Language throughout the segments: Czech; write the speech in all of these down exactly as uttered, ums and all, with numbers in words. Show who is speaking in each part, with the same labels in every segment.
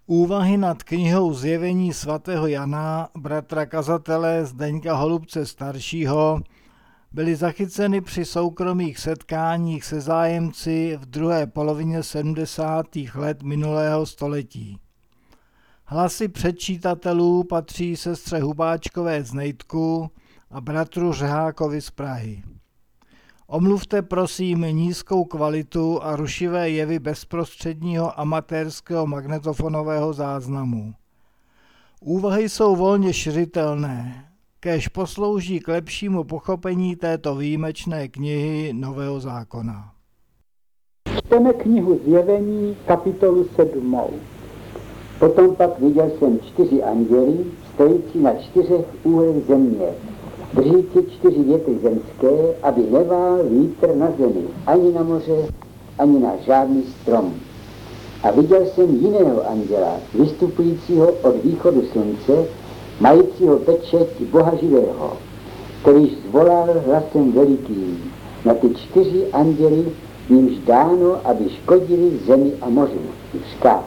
Speaker 1: Úvahy nad knihou Zjevení svatého Jana, bratra kazatele Zdeňka Holubce staršího, byly zachyceny při soukromých setkáních se zájemci v druhé polovině sedmdesátých let minulého století. Hlasy předčítatelů patří sestře Hubáčkové z Nejdku a bratru Řehákovi z Prahy. Omluvte prosím nízkou kvalitu a rušivé jevy bezprostředního amatérského magnetofonového záznamu. Úvahy jsou volně šiřitelné, kéž poslouží k lepšímu pochopení této výjimečné knihy Nového zákona.
Speaker 2: Čteme knihu Zjevení, kapitolu sedmou.
Speaker 3: Potom pak viděl jsem čtyři anděly, stojící na čtyřech úhlech země, držící čtyři větry zemské, aby nevál vítr na zemi, ani na moře, ani na žádný strom. A viděl jsem jiného anděla, vystupujícího od východu slunce, majícího pečeť Boha živého, kterýž zvolal hlasem velikým na ty čtyři anděly, jimž dáno, aby škodili zemi a moři. Říká: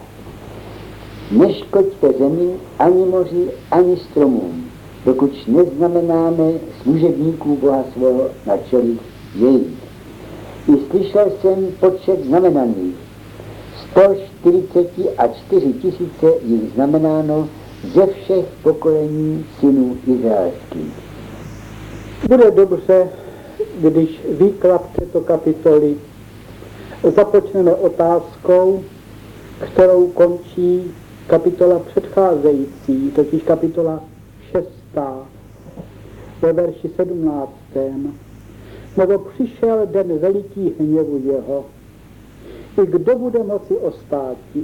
Speaker 3: neškoďte zemi, ani moři, ani stromům, dokud neznamenáme služebníků Boha svého na čelích jejich. I slyšel jsem počet znamenaných. sto čtyřicet čtyři tisíce jich znamenáno ze všech pokolení synů izraelských.
Speaker 2: Bude dobře, když výklad této kapitoly započneme otázkou, kterou končí kapitola předcházející, totiž kapitola šestá, ve verši sedmnáctém. Nebo přišel den veliký hněvu jeho, i kdo bude moci ostáti.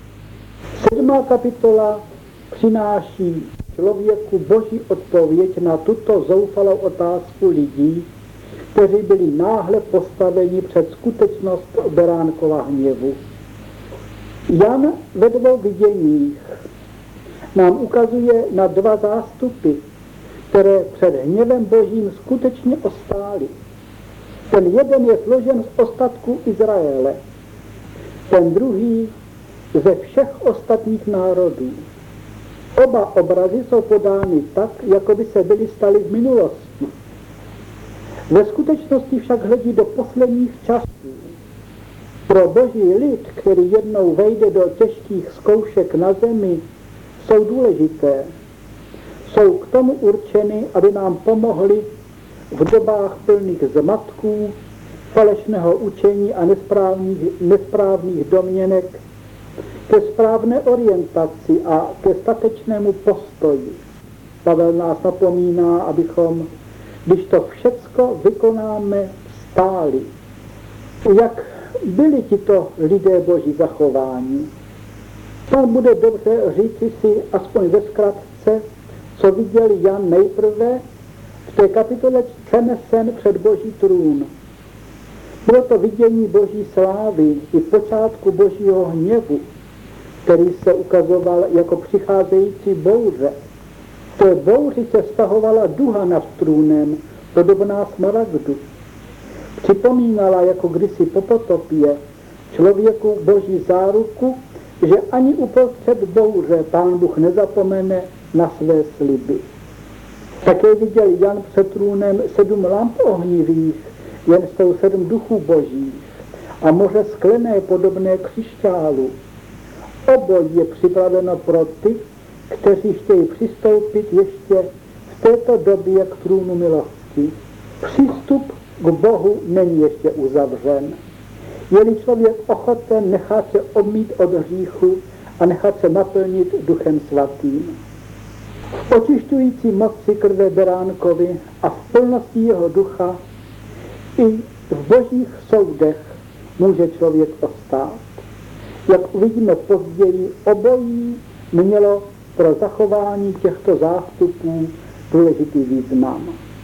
Speaker 2: Sedmá kapitola přináší člověku Boží odpověď na tuto zoufalou otázku lidí, kteří byli náhle postaveni před skutečnost beránkova hněvu. Jan ve dvou viděních nám ukazuje na dva zástupy, které před hněvem Božím skutečně ostály. Ten jeden je složen z ostatků Izraele, ten druhý ze všech ostatních národů. Oba obrazy jsou podány tak, jako by se byly staly v minulosti. Ve skutečnosti však hledí do posledních časů. Pro Boží lid, který jednou vejde do těžkých zkoušek na zemi, jsou důležité. Jsou k tomu určeny, aby nám pomohli v dobách plných zmatků, falešného učení a nesprávných, nesprávných domněnek, ke správné orientaci a ke statečnému postoji. Pavel nás napomíná, abychom, když to všecko vykonáme, stáli. Jak byli tito lidé Boží zachováni? Tam bude dobře říci si aspoň ve zkratce, co viděl Jan nejprve v té kapitole přenesen před Boží trůn. Bylo to vidění Boží slávy i počátku Božího hněvu, který se ukazoval jako přicházející bouře. V té bouři se stahovala duha nad trůnem, podobná smaragdu. Připomínala jako kdysi po potopě člověku Boží záruku, že ani uprostřed bouře Pán Bůh nezapomene na své sliby. Také viděl Jan před trůnem sedm lamp ohnivých, jen jsou sedm duchů božích a moře sklené podobné křišťálu. Obojí je připraveno pro ty, kteří chtějí přistoupit ještě v této době k trůnu milosti. Přístup k Bohu není ještě uzavřen. Je-li člověk ochoten nechat se obmít od hříchu a nechat se naplnit Duchem svatým. V očišťující moci krve beránkovi a v plnosti jeho ducha i v božích soudech může člověk ostát. Jak uvidíme později, obojí mělo pro zachování těchto zástupů důležitý význam.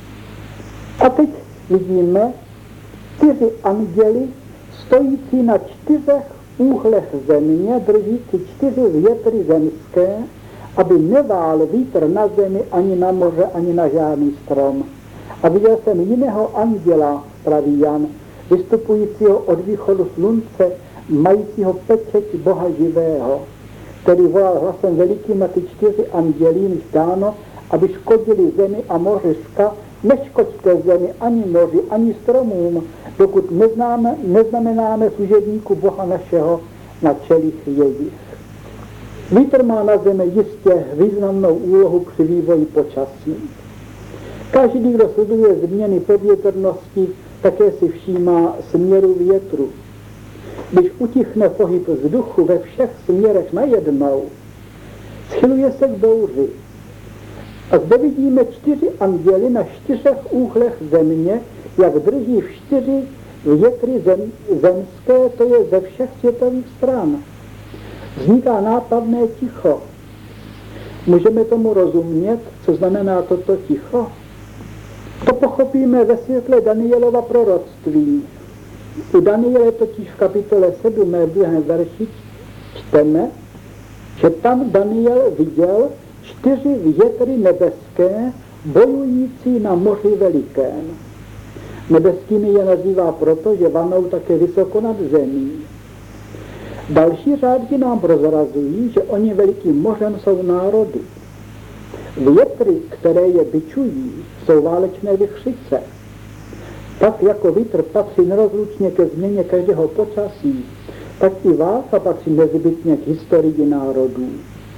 Speaker 2: A teď vidíme čtyři anděly stojící na čtyřech úhlech země, držící čtyři větry zemské, aby nevál vítr na zemi, ani na moře, ani na žádný strom. A viděl jsem jiného anděla, praví Jan, vystupujícího od východu slunce, majícího pečeť Boha živého, který volal hlasem velikým na ty čtyři andělí, již dáno, aby škodili zemi a mořiska, neškoďte zemi, ani moři, ani stromům, dokud neznáme, neznamenáme služebníku Boha našeho na čelích jejich. Vítr má na zemi jistě významnou úlohu při vývoji počasí. Každý, kdo sleduje změny podvětrnosti, také si všímá směru větru. Když utichne pohyb vzduchu ve všech směrech najednou, schyluje se k bouři. A zde vidíme čtyři anděly na čtyřech úhlech země, jak drží v čtyři větry zem, zemské, to je ze všech světových stran. Vzniká nápadné ticho. Můžeme tomu rozumět, co znamená toto ticho? To pochopíme ve světle Danielova proroctví. U Daniele totiž v kapitole sedm v druhém verši čteme, že tam Daniel viděl čtyři větry nebeské, bojující na moři velikém. Nebeskými je nazývá proto, že vanou také vysoko nad zemí. Další řádky nám prozrazují, že oni velikým mořem jsou národy. Větry, které je bičují, jsou válečné vichřice. Tak jako vítr patří nerozlučně ke změně každého počasí, tak i válka patří nezbytně k historii národů.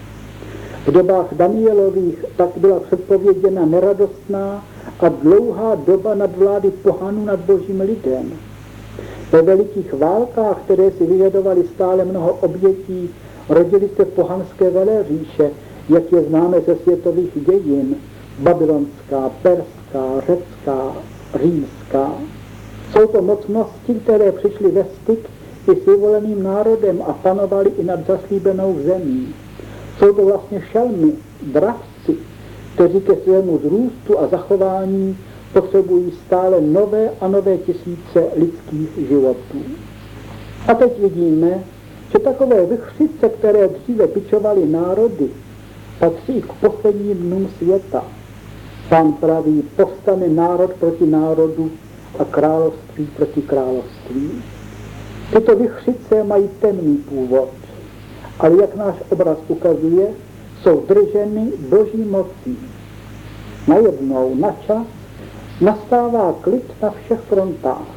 Speaker 2: V dobách Danielových tak byla předpověděna neradostná a dlouhá doba nadvlády pohanů nad božím lidem. Ve velikých válkách, které si vyžadovaly stále mnoho obětí, rodily se pohanské veleříše, jak je známe ze světových dějin, babylonská, perská, řecká, římská. Jsou to mocnosti, které přišly ve styk i s vyvoleným národem a panovaly i nad zaslíbenou zemí. Jsou to vlastně šelmy, dravci, kteří ke svému zrůstu a zachování potřebují stále nové a nové tisíce lidských životů. A teď vidíme, že takové vichřice, které dříve bičovaly národy, patří k posledním dnům světa. Pán praví, povstane národ proti národu a království proti království. Tyto vichřice mají temný původ, ale jak náš obraz ukazuje, jsou drženy boží mocí. Najednou, na čas, nastává klid na všech frontách.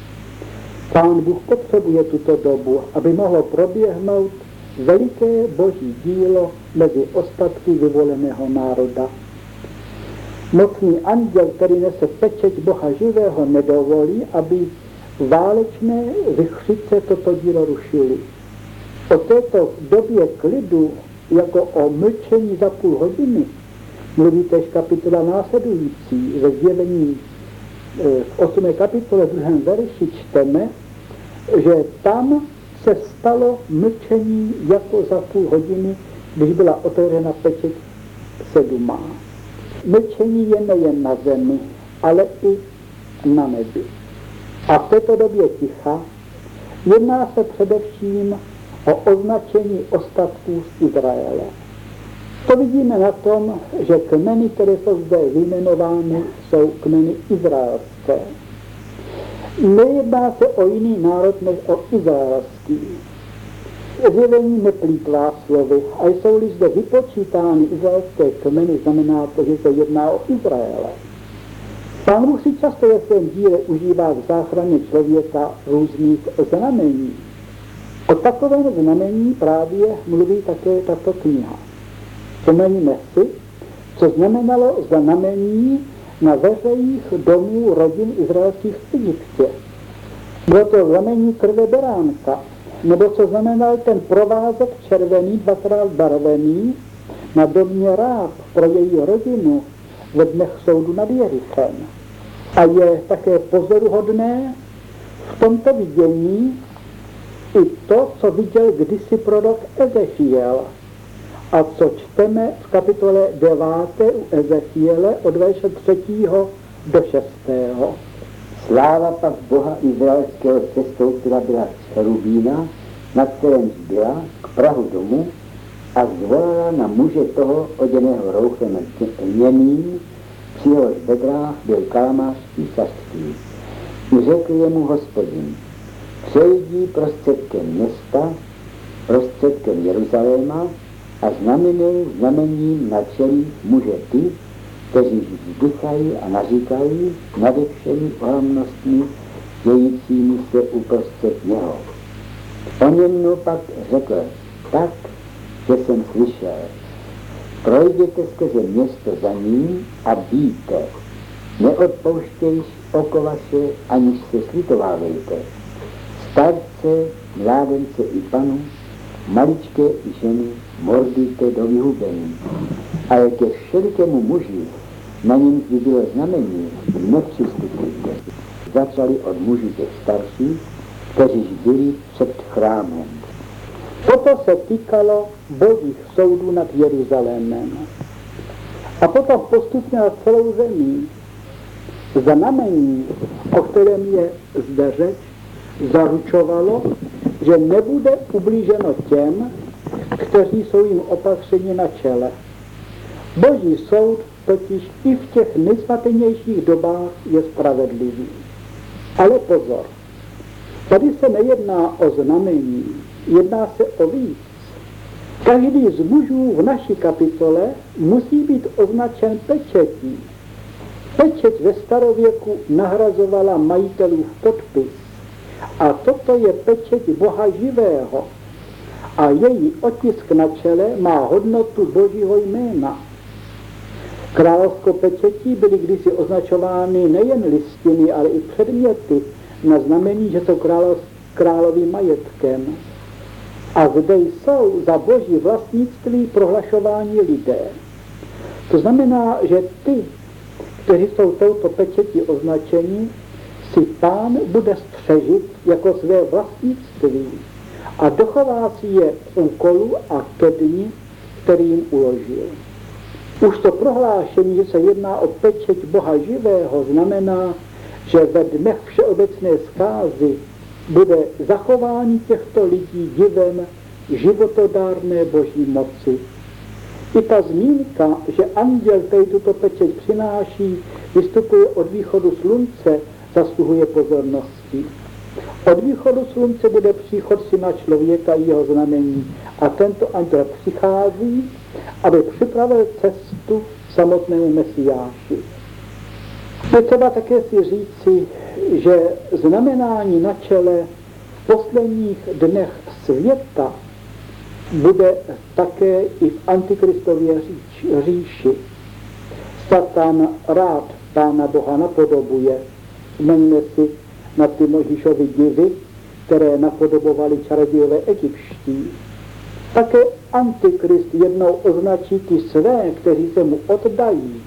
Speaker 2: Pán Bůh potřebuje tuto dobu, aby mohlo proběhnout veliké boží dílo mezi ostatky vyvoleného národa. Mocný anděl, který nese pečeť Boha živého, nedovolí, aby válečné vichřice toto dílo rušily. O této době klidu, jako o mlčení za půl hodiny, mluví též kapitola následující. Ve zjevení v osmé kapitole druhém verši čteme, že tam se stalo mlčení jako za půl hodiny, když byla otevřena pečeť sedmá. Mlčení je nejen na zemi, ale i na nebi. A v této době ticha jedná se především o označení ostatků z Izraele. To vidíme na tom, že kmeny, které jsou zde vyjmenovány, jsou kmeny izraelské. Nejedná se o jiný národ než o izraelský. Zjevení neplýtvá slovy a jsou-li zde vypočítány izraelské kmeny, znamená to, že se jedná o Izraele. Pán Bůh si často ve svém díle užívá k záchraně člověka různých znamení. O takovém znamení právě mluví také tato kniha. Vzpomeňme si, co znamenalo znamení na veřejích domů rodin izraelských v Egyptě. Bylo to znamení krve beránka, nebo co znamenal ten provázek červený, dvakrát barvený, na domě Ráb pro její rodinu ve dnech soudu nad Jerichem. A je také pozoruhodné v tomto vidění i to, co viděl kdysi prorok Ezechiel, a co čteme v kapitole deváté u Ezechiele od verše třetího do šestého.
Speaker 3: Sláva pak Boha izraelského sestoupila byla z cherubína, na kterém byla k prahu domu a zvolala na muže toho oděného rouchem lněným, při jehož bedrách byl kalámář písařský. I řekl jemu Hospodin, přejdi prostředkem města, prostředkem Jeruzaléma a znamenou znamením na čelích muže ty, kteří vzdychají a naříkají nade všemi ohamnostmi, dějícími se uprostřed něho. O něm no pak řekl tak, že jsem slyšel, projděte skrze město za ním a bijte, neodpouštějš oko vaše, aniž se slitovávejte. Starce, mládence i panu, maličké i ženy mordujte do vyhubení. Ale ke všelikému muži, na něm by bylo znamení, nepřistupujte. Začali od mužů těch starších, kteří byli před chrámem.
Speaker 2: Toto se týkalo božích soudů nad Jeruzalémem. A potom postupně na celou zemi. Znamení, o kterém je zde řeč, zaručovalo, že nebude ublíženo těm, kteří jsou jim opatřeni na čele. Boží soud totiž i v těch nejsvatynějších dobách je spravedlivý. Ale pozor, tady se nejedná o znamení, jedná se o víc. Každý z mužů v naší kapitole musí být označen pečetí. Pečeť ve starověku nahrazovala majitelův podpis. A toto je pečeť Boha živého. A její otisk na čele má hodnotu Božího jména. Královskou pečetí byly kdysi označovány nejen listiny, ale i předměty na znamení, že jsou králov, královým majetkem. A zde jsou za Boží vlastnictví prohlašováni lidé. To znamená, že ty, kteří jsou touto pečetí označeni, si Pán bude střežit jako své vlastnictví a dochová si je úkolu a ke dni, který jim uložil. Už to prohlášení, že se jedná o pečeť Boha živého, znamená, že ve dnech všeobecné zkázy bude zachování těchto lidí divem životodárné Boží moci. I ta zmínka, že anděl, který tuto pečeť přináší, vystupuje od východu slunce, zasluhuje pozornosti. Od východu slunce bude příchod syna člověka i jeho znamení a tento anděl přichází, aby připravil cestu samotnému Mesiáši. Je třeba také si říci, že znamenání na čele v posledních dnech světa bude také i v antikristově říši. Satan rád Pána Boha napodobuje. Vzpomeňme si na ty Mojžíšovy divy, které napodobovaly čarodějové egyptští. Také antikrist jednou označí ty své, kteří se mu oddají.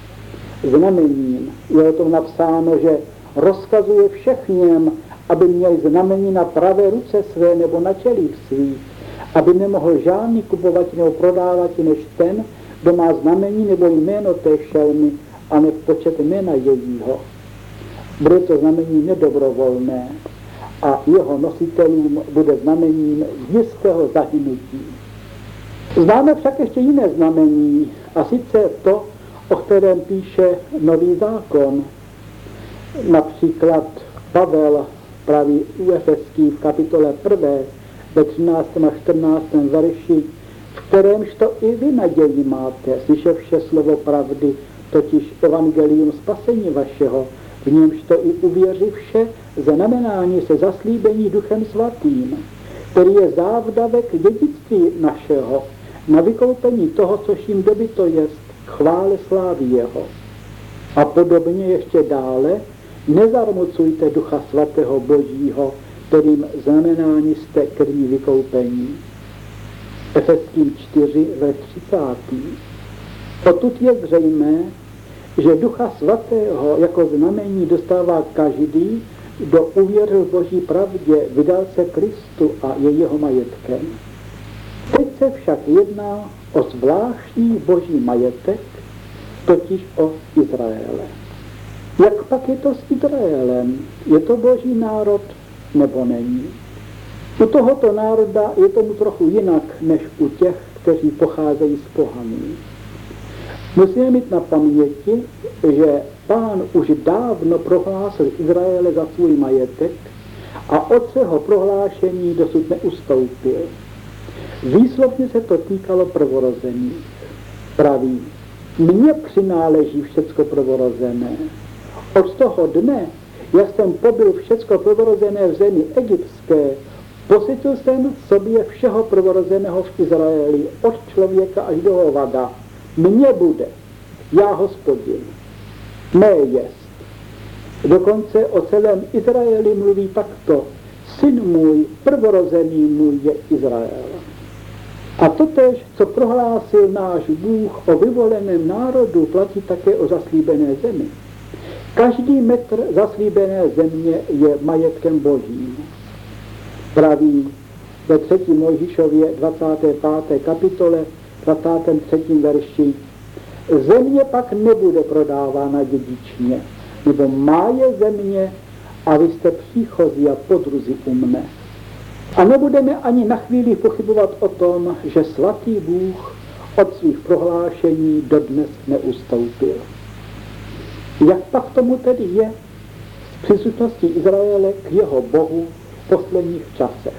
Speaker 2: Znamením je o tom napsáno, že rozkazuje všechněm, aby měli znamení na pravé ruce své nebo na čelích svých, aby nemohl žádný kupovat nebo prodávat než ten, kdo má znamení nebo jméno té šelmy a ne počet jména jejího. Bude to znamení nedobrovolné a jeho nositelům bude znamením jistého zahynutí. Známe však ještě jiné znamení, a sice to, o kterém píše Nový zákon. Například Pavel praví u Efeských v kapitole prvé, ve třináctém a čtrnáctém verši, v kterémž to i vy naději máte, slyševše slovo pravdy, totiž evangelium spasení vašeho, v němž to i uvěřivše znamenání se zaslíbení Duchem Svatým, který je závdavek dědictví našeho, na vykoupení toho, což jim dobyto jest, chvále slávy jeho. A podobně ještě dále, nezarmucujte Ducha Svatého Božího, kterým znamenání jste krví vykoupení. Efeským čtyři, ve třicátý. Potud je zřejmé, že Ducha Svatého jako znamení dostává každý, kdo uvěřil v Boží pravdě, vydal se Kristu a je jeho majetkem. Teď se však jedná o zvláštní Boží majetek, totiž o Izraele. Jak pak je to s Izraelem? Je to Boží národ nebo není? U tohoto národa je tomu trochu jinak, než u těch, kteří pocházejí z pohaní. Musíme mít na paměti, že Pán už dávno prohlásil Izraele za svůj majetek a od svého prohlášení dosud neustoupil. Výslovně se to týkalo prvorozených. Praví, mně přináleží všecko prvorozené. Od toho dne, jak jsem pobyl všecko prvorozené v zemi egyptské, posytil jsem v sobě všeho prvorozeného v Izraeli, od člověka až do hovada. Mně bude, já Hospodin, mé jest. Dokonce o celém Izraeli mluví takto. Syn můj, prvorozený můj je Izrael. A totéž, co prohlásil náš Bůh o vyvoleném národu, platí také o zaslíbené zemi. Každý metr zaslíbené země je majetkem Božím. Praví ve třetí Mojžíšově dvacáté páté kapitole, dvacátém třetím verši. Země pak nebude prodávána dědičně, nebo má je země a vy jste příchozí a podruzi u mne. A nebudeme ani na chvíli pochybovat o tom, že svatý Bůh od svých prohlášení dodnes neustoupil. Jak pak tomu tedy je z příslušnosti Izraele k jeho Bohu v posledních časech?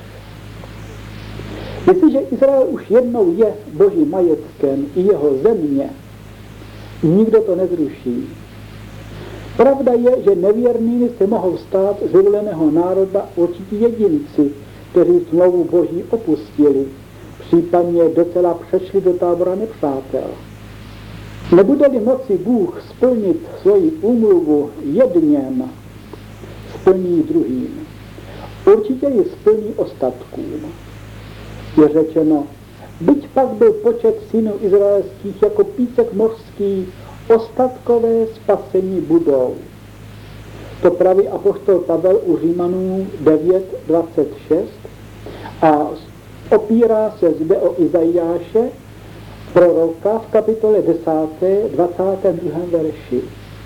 Speaker 2: Jestliže Izrael už jednou je Božím majetkem i jeho země, nikdo to nezruší. Pravda je, že nevěrnými se mohou stát z vyvoleného národa určití jedinci, kteří smlouvu Boží opustili, případně docela přešli do tábora nepřátel. Nebude-li moci Bůh splnit svoji úmluvu jedněm, splní druhým. Určitě ji splní ostatkům. Je řečeno, byť pak byl počet synů izraelských jako písek mořský, ostatkové spasení budou. To praví apoštol Pavel u Římanů devět dvacet šest a opírá se zde o Izajáše, proroka v kapitole desáté, dvacátém druhém verši.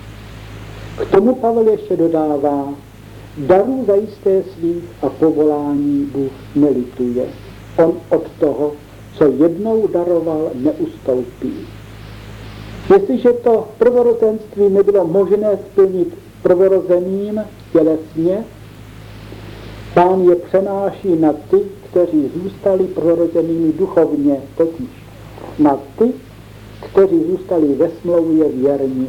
Speaker 2: K tomu Pavel ještě dodává, darů zajisté svých a povolání Bůh nelituje. On od toho, co jednou daroval, neustoupí. Jestliže to prvorozenství nebylo možné splnit prvorozeným tělesně, Pán je přenáší na ty, kteří zůstali prvorozenými duchovně, totiž na ty, kteří zůstali ve smlouvě věrní.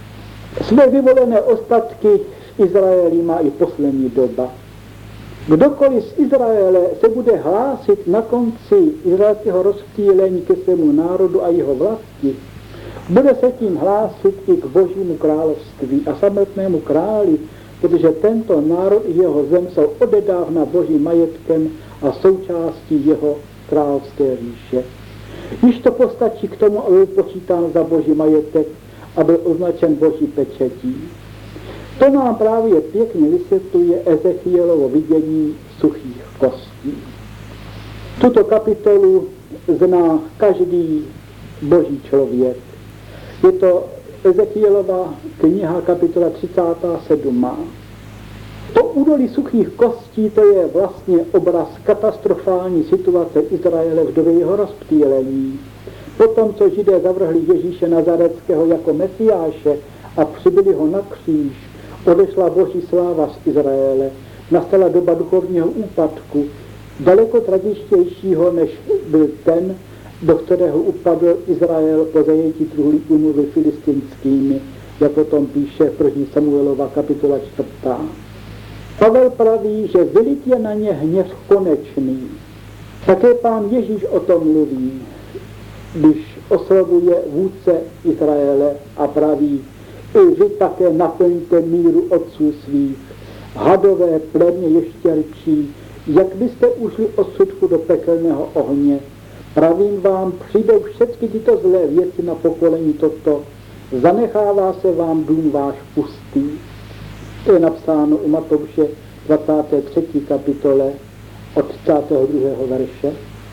Speaker 2: Své vyvolené ostatky v Izraeli má i poslední doba. Kdokoliv z Izraele se bude hlásit na konci izraelského rozptýlení ke svému národu a jeho vlasti, bude se tím hlásit i k Božímu království a samotnému králi, protože tento národ i jeho zem jsou odedávna Božím majetkem a součástí jeho královské říše. Již to postačí k tomu, aby byl počítán za Boží majetek a byl označen Boží pečetí. To nám právě pěkně vysvětluje Ezechielovo vidění suchých kostí. Tuto kapitolu zná každý Boží člověk. Je to Ezechielova kniha, kapitola třicátá sedmá. To údolí suchých kostí, to je vlastně obraz katastrofální situace Izraele v době jeho rozptýlení. Potom, co Židé zavrhli Ježíše Nazareckého jako Mesiáše a přibili ho na kříž, odešla Boží sláva z Izraele, nastala doba duchovního úpadku, daleko tragičtějšího, než byl ten, do kterého upadl Izrael po zajetí truhlí úmluvy filistinskými, jak o tom píše první Samuelova kapitola čtvrtá. Pavel praví, že vylit je na ně hněv konečný. Také Pán Ježíš o tom mluví, když oslavuje vůdce Izraele a praví, i vy také naplňte míru otců svých, hadové plemně ještěrčí, jak byste ušli odsudku do pekelného ohně. Pravím vám, přijdou všechny tyto zlé věci na pokolení toto, zanechává se vám dům váš pustý. To je napsáno u Matouše dvacáté třetí kapitole od třicátého druhého verše.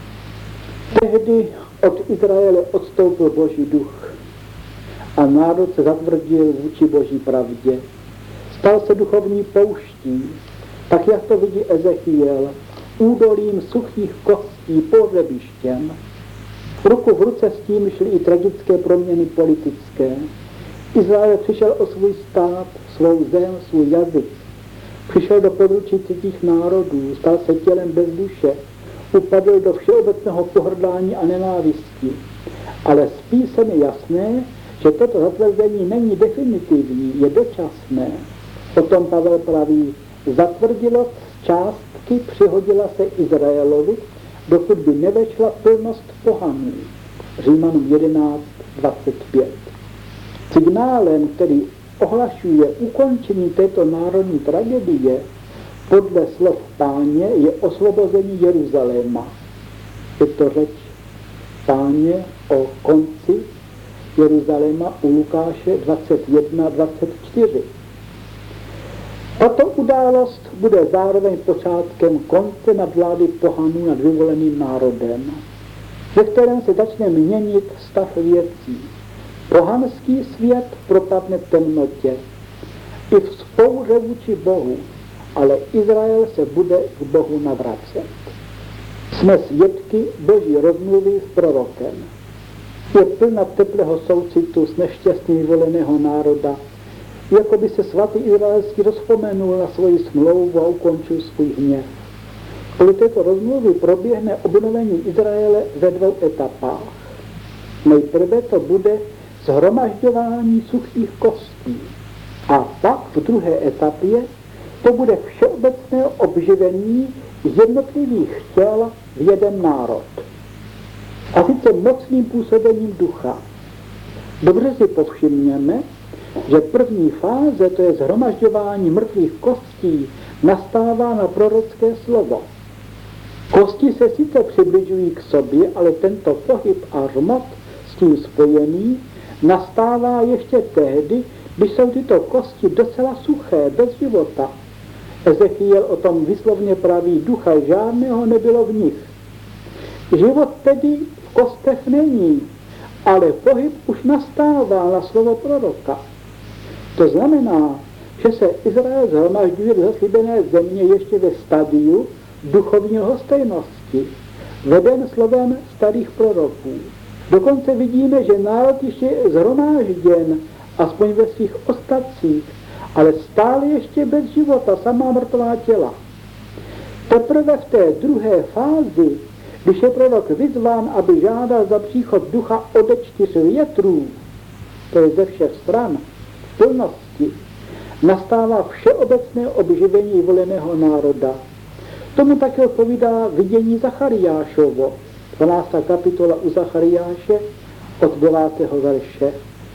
Speaker 2: Tehdy od Izraele odstoupil Boží duch a národ se zatvrdil vůči Boží pravdě. Stal se duchovní pouští, tak jak to vidí Ezechiel, údolím suchých kostí, pohřebištěm. Ruku v ruce s tím šly i tragické proměny politické. Izrael přišel o svůj stát, svou zem, svůj jazyk. Přišel do područí cizích národů, stal se tělem bez duše. upadl do všeobecného pohrdání a nenávisti. Ale z písem je jasné, že toto zatvrzení není definitivní, je dočasné. Potom Pavel praví, zatvrdilost z částky přihodila se Izraelovi, dokud by nevešla plnost pohanů. Římanům jedenáct dvacet pět. Signálem, který ohlašuje ukončení této národní tragédie, podle slov Páně je osvobození Jeruzaléma. Je to řeč Páně o konci Jeruzaléma u Lukáše dvacet jedna dvacet čtyři. Tato událost bude zároveň počátkem konce nadvlády pohanů nad vyvoleným národem, ve kterém se začne měnit stav věcí. Pohanský svět propadne temnotě i vzpouře vůči Bohu, ale Izrael se bude k Bohu navracet. Jsme svědky Boží rozmluvy s prorokem. Je plná teplého soucitu s nešťastně vyvoleného národa, jako by se svatý izraelský rozpomenul na svoji smlouvu a ukončil svůj hněv. Kvůli této rozmluvy proběhne obnovení Izraele ve dvou etapách. Nejprve to bude shromažďování suchých kostí a pak v druhé etapě to bude všeobecné obživení jednotlivých těl v jeden národ. A sice mocným působením ducha. Dobře si povšimněme, že první fáze, to je shromažďování mrtvých kostí, nastává na prorocké slovo. Kosti se sice přibližují k sobě, ale tento pohyb a hmot s tím spojený nastává ještě tehdy, když jsou tyto kosti docela suché, bez života. Ezechiel o tom výslovně praví, ducha žádného nebylo v nich. Život tedy v kostech není, ale pohyb už nastává na slovo proroka. To znamená, že se Izrael shromažďuje do zaslíbené země ještě ve stadiu duchovní lhostejnosti, veden slovem starých proroků. Dokonce vidíme, že národ ještě je shromážděn, aspoň ve svých ostatcích, ale stále ještě bez života, samá mrtvá těla. Teprve v té druhé fázi, když je prorok vyzván, aby žádal za příchod ducha ode čtyř větrů, to je ze všech stran, v plnosti, nastává všeobecné obživení voleného národa. Tomu také odpovídá vidění Zachariášovo, dvanáctá kapitola u Zachariáše od devátého verše.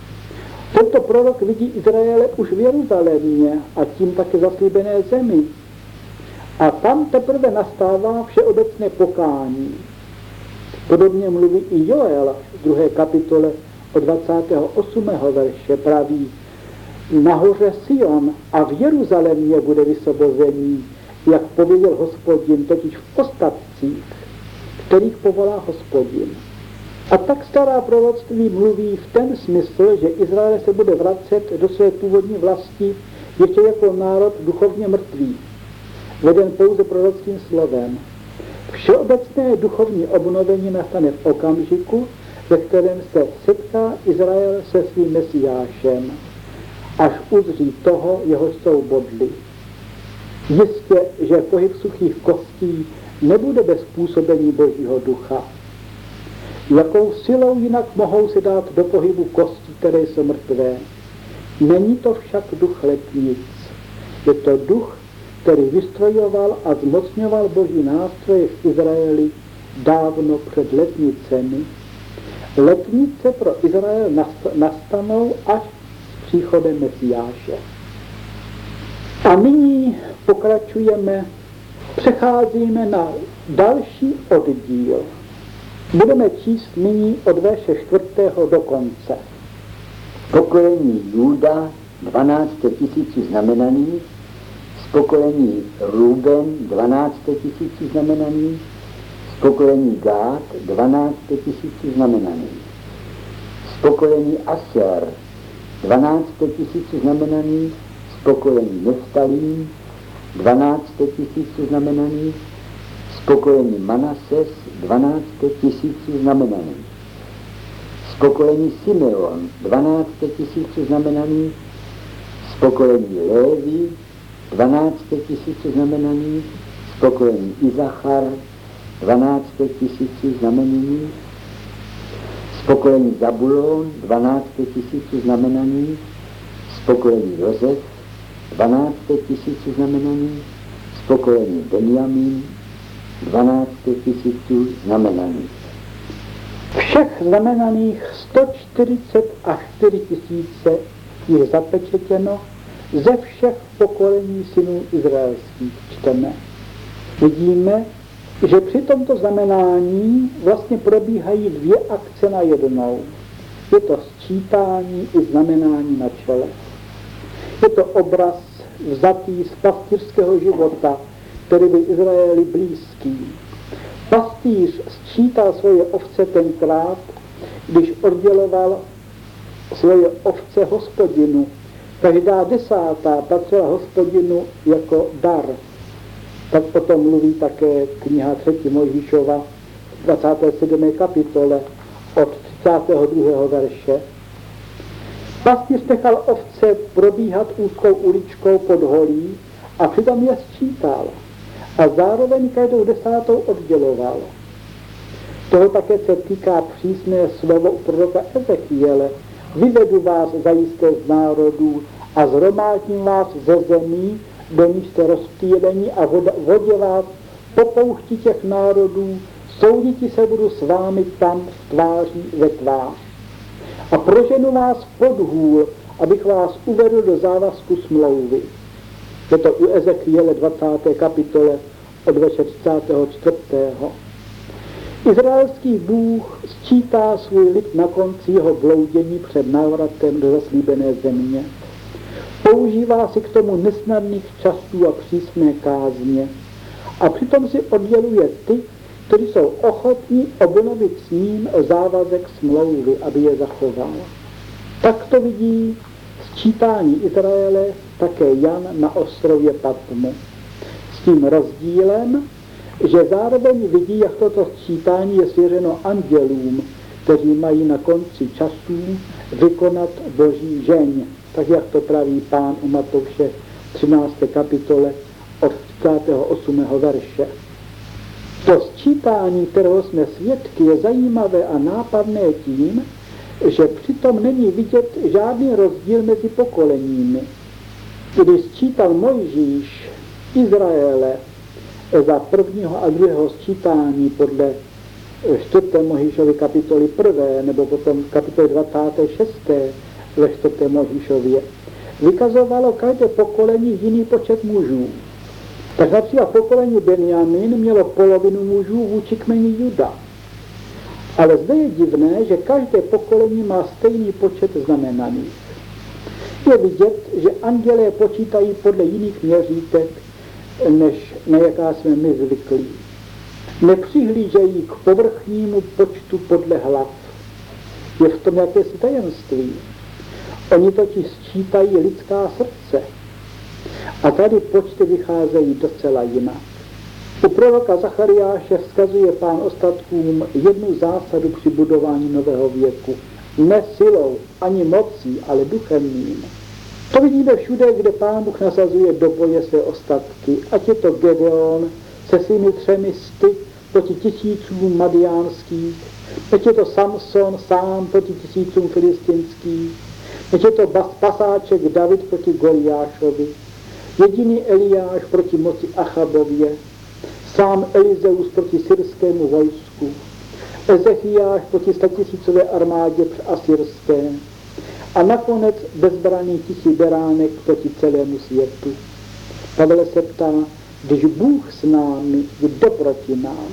Speaker 2: Tento prorok vidí Izraele už v Jeruzalémě a tím také zaslíbené zemi. A tam teprve nastává všeobecné pokání. Podobně mluví i Joel v druhé kapitole od dvacátého osmého verše praví: nahoře Sion a v Jeruzalémě bude vysvobození, jak pověděl Hospodin, totiž v ostatcích, kterých povolá Hospodin. A tak stará proroctví mluví v ten smysl, že Izrael se bude vracet do své původní vlasti ještě jako národ duchovně mrtvý, veden pouze prorockým slovem. Všeobecné duchovní obnovení nastane v okamžiku, ve kterém se setká Izrael se svým Mesiášem, až uzří toho, jehož jsou bodli. Jistě, že pohyb suchých kostí nebude bez působení Božího ducha. Jakou silou jinak mohou se dát do pohybu kostí, které jsou mrtvé? Není to však duch letnic. Je to duch, který vystrojoval a zmocňoval Boží nástroje v Izraeli dávno před letnicemi. Letnice pro Izrael nastanou až s příchodem Mesiáše. A nyní pokračujeme, přecházíme na další oddíl. Budeme číst nyní od verše čtvrtého do konce.
Speaker 3: Pokolení Júda, dvanáct tisíců znamenaných, z pokolení Ruben, dvanáct tisíců znamenaných, z pokolení Gád, dvanáct tisíců znamenaných, z pokolení Aser, dvanáct tisíců znamenaných, z pokolení Neftalím, dvanáct tisíců znamenaných, z pokolení Manases, dvanáct tisíců znamenaných, z pokolení Simeon, dvanáct tisíců znamenaných, z pokolení Lévi, dvanáct tisíců znamenaných, z pokolení Izachar, dvanácté tisíci znamenaní, z pokolení Zabulon dvanácté tisíci znamenaní, z pokolení Josef dvanácté tisíci znamenaní, z pokolení Benjamín dvanácté tisíci znamenaní.
Speaker 2: Všech znamenaných sto čtyřicet až čtyři tisíce je zapečetěno ze všech pokolení synů izraelských, čteme. Vidíme, že při tomto znamenání vlastně probíhají dvě akce na jednou. Je to sčítání i znamenání na čele. Je to obraz vzatý z pastýřského života, který byl Izraeli blízký. Pastýř sčítal svoje ovce tenkrát, když odděloval svoje ovce Hospodinu. Každá desátá patřila Hospodinu jako dar. Tak potom mluví také kniha třetí Mojžíšova v dvacáté sedmé kapitole od třicátého druhého verše. Pastýř nechal ovce probíhat úzkou uličkou pod holí a přitom je sčítal a zároveň každou desátou odděloval. Toho také se týká přísné slovo u proroka Ezechiele. Vyvedu vás zajisté z národů a zhromádím vás ze zemí, do níž jste rozptýlení a vodě vás po poušti těch národů, souditi se budu s vámi tam v tváří ve tvář. A proženu vás pod hůl, abych vás uvedl do závazku smlouvy. Je to u Ezechiele dvacáté kapitole od verše třicátého čtvrtého Izraelský Bůh sčítá svůj lid na konci jeho bloudění před návratem do zaslíbené země. Používá si k tomu nesnadných časů a přísné kázně a přitom si odděluje ty, kteří jsou ochotní obnovit s ním závazek smlouvy, aby je zachoval. Tak to vidí sčítání Izraele také Jan na ostrově Patmu. S tím rozdílem, že zároveň vidí, jak toto sčítání je svěřeno andělům, kteří mají na konci časů vykonat boží žeň, tak jak to praví Pán u Matouše třinácté kapitole od třicátého osmého verše. To sčítání, kterého jsme svědky, je zajímavé a nápadné tím, že přitom není vidět žádný rozdíl mezi pokoleními. Když sčítal Mojžíš Izraele za prvního a druhého sčítání podle čtvrté Mojžíšovy kapitoly prvé, nebo potom kapitoly dvacáté šesté ve čtvrté Mojžíšově, vykazovalo každé pokolení jiný počet mužů. Tak například pokolení Benjamín mělo polovinu mužů vůči kmeni Juda. Ale zde je divné, že každé pokolení má stejný počet znamenaných. Je vidět, že andělé počítají podle jiných měřítek, než na jaká jsme my zvyklí. Nepřihlížejí k povrchnímu počtu podle hlav. Je v tom jakési tajemství. Oni totiž sčítají lidská srdce. A tady počty vycházejí docela jinak. U proroka Zachariáše vzkazuje Pán ostatkům jednu zásadu při budování nového věku. Ne silou, ani mocí, ale duchem mým. To vidíme všude, kde Pán Bůh nasazuje do boje své ostatky. Ať je to Gedeon se svými třemi sty proti tisícům madiánských, ať je to Samson sám proti tisícům filistinských, ať je to pasáček David proti Goliášovi, jediný Eliáš proti moci Achabově, sám Elizeus proti syrskému vojsku, Ezechiáš proti statisícové armádě asyrské a nakonec bezbraný tichý beránek proti celému světu. Pavel se ptá, když Bůh s námi, kdo proti nám?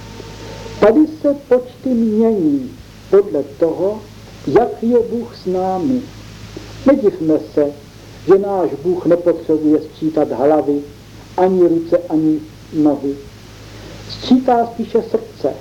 Speaker 2: Tady se počty mění podle toho, jak je Bůh s námi. Nedivme se, že náš Bůh nepotřebuje sčítat hlavy, ani ruce, ani nohy. Sčítá spíše srdce.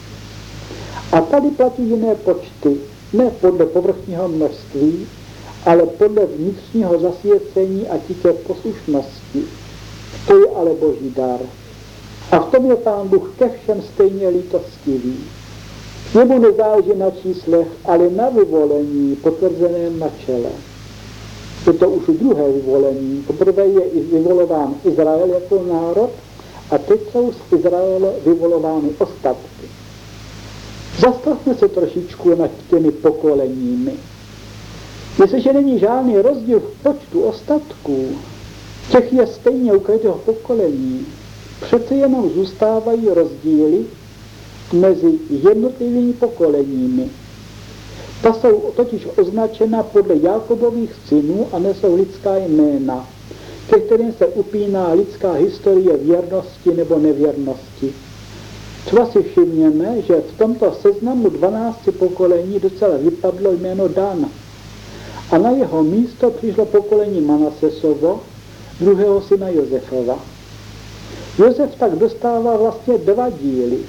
Speaker 2: A tady platí jiné počty, ne podle povrchního množství, ale podle vnitřního zasvěcení a tiché poslušnosti. To je ale boží dar. A v tom je Pán Bůh ke všem stejně lítostivý. Jemu nezáleží na číslech, ale na vyvolení potvrzeném na čele. Je to už druhé vyvolení. Poprvé je vyvolován Izrael jako národ A teď jsou z Izraele vyvolovány ostatky. Zastavme se trošičku nad těmi pokoleními. Jestliže není žádný rozdíl v počtu ostatků, těch je stejně u každého pokolení, přece jenom zůstávají rozdíly mezi jednotlivými pokoleními. Ta jsou totiž označena podle Jákobových synů a nesou lidská jména, ke kterým se upíná lidská historie věrnosti nebo nevěrnosti. Třeba si všimněme, že v tomto seznamu dvanácti pokolení docela vypadlo jméno Dan. A na jeho místo přišlo pokolení Manasesovo, druhého syna Josefova. Josef tak dostává vlastně dva díly.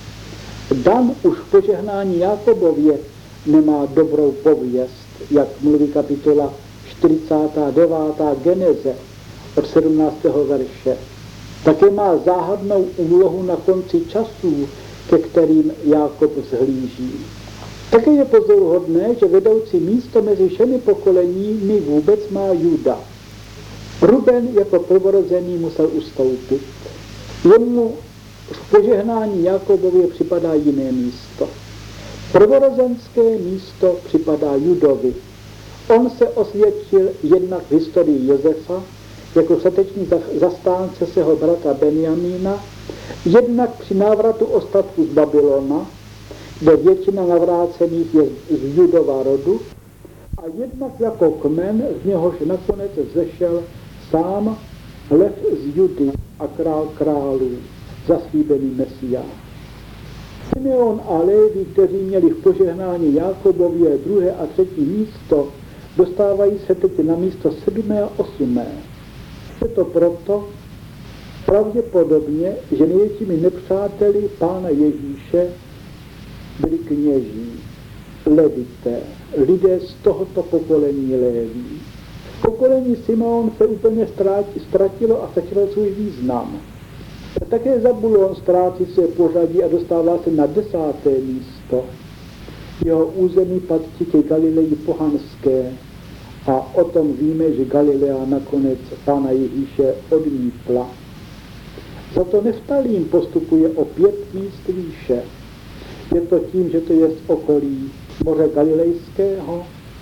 Speaker 2: Dan už v požehnání Jákobově nemá dobrou pověst, jak mluví kapitola čtyřicátá devátá Geneze od sedmnáctého verše. Také má záhadnou úlohu na konci časů, ke kterým Jákob vzhlíží. Také je pozoruhodné, že vedoucí místo mezi všemi pokoleními vůbec má Juda. Ruben jako prvorozený musel ustoupit. Jemu v požehnání Jákobově připadá jiné místo. Prvorozenské místo připadá Judovi. On se osvědčil jednak v historii Josefa, jako statečný zastánce svého bratra Benjamína, jednak při návratu ostatků z Babylona, kde většina navrácených je z Judova rodu, a jednak jako kmen, z něhož nakonec vzešel sám lev z Judy a král králů, zaslíbený Mesiáš. Simeon a Lévi, kteří měli v požehnání Jákobově druhé a třetí místo, dostávají se teď na místo sedmé a osmé. Je to proto pravděpodobně, že největšími nepřáteli Pána Ježíše byli kněží, levité, lidé z tohoto pokolení Léví. Pokolení Simeon se úplně ztratilo a ztratilo svůj význam. Také Zabulon ztrácí své pořadí a dostává se na desáté místo. Jeho území patří ke Galileji pohanské a o tom víme, že Galilea nakonec Pána Ježíše odmítla. Za to Neftalím postupuje o pět míst výše. Je to tím, že to je z okolí moře Galilejského.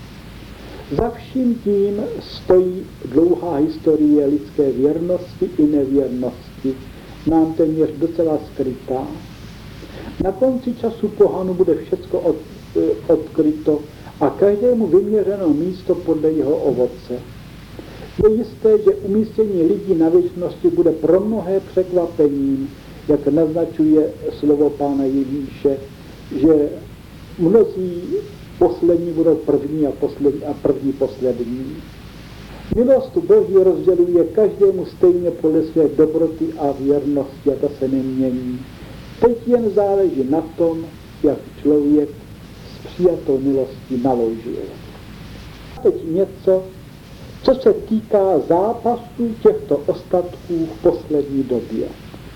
Speaker 2: Za vším tím stojí dlouhá historie lidské věrnosti i nevěrnosti, nám téměř docela skrytá. Na konci času pohanu bude všecko od, odkryto a každému vyměřeno místo podle jeho ovoce. Je jisté, že umístění lidí na věčnosti bude pro mnohé překvapením, jak naznačuje slovo Pána Ježíše, že mnozí poslední budou první a, poslední a první poslední. Milost Boží rozděluje každému stejně podle své dobroty a věrnosti a ta se nemění. Teď jen záleží na tom, jak člověk s přijatou milostí naložil. Teď něco, co se týká zápasů těchto ostatků v poslední době.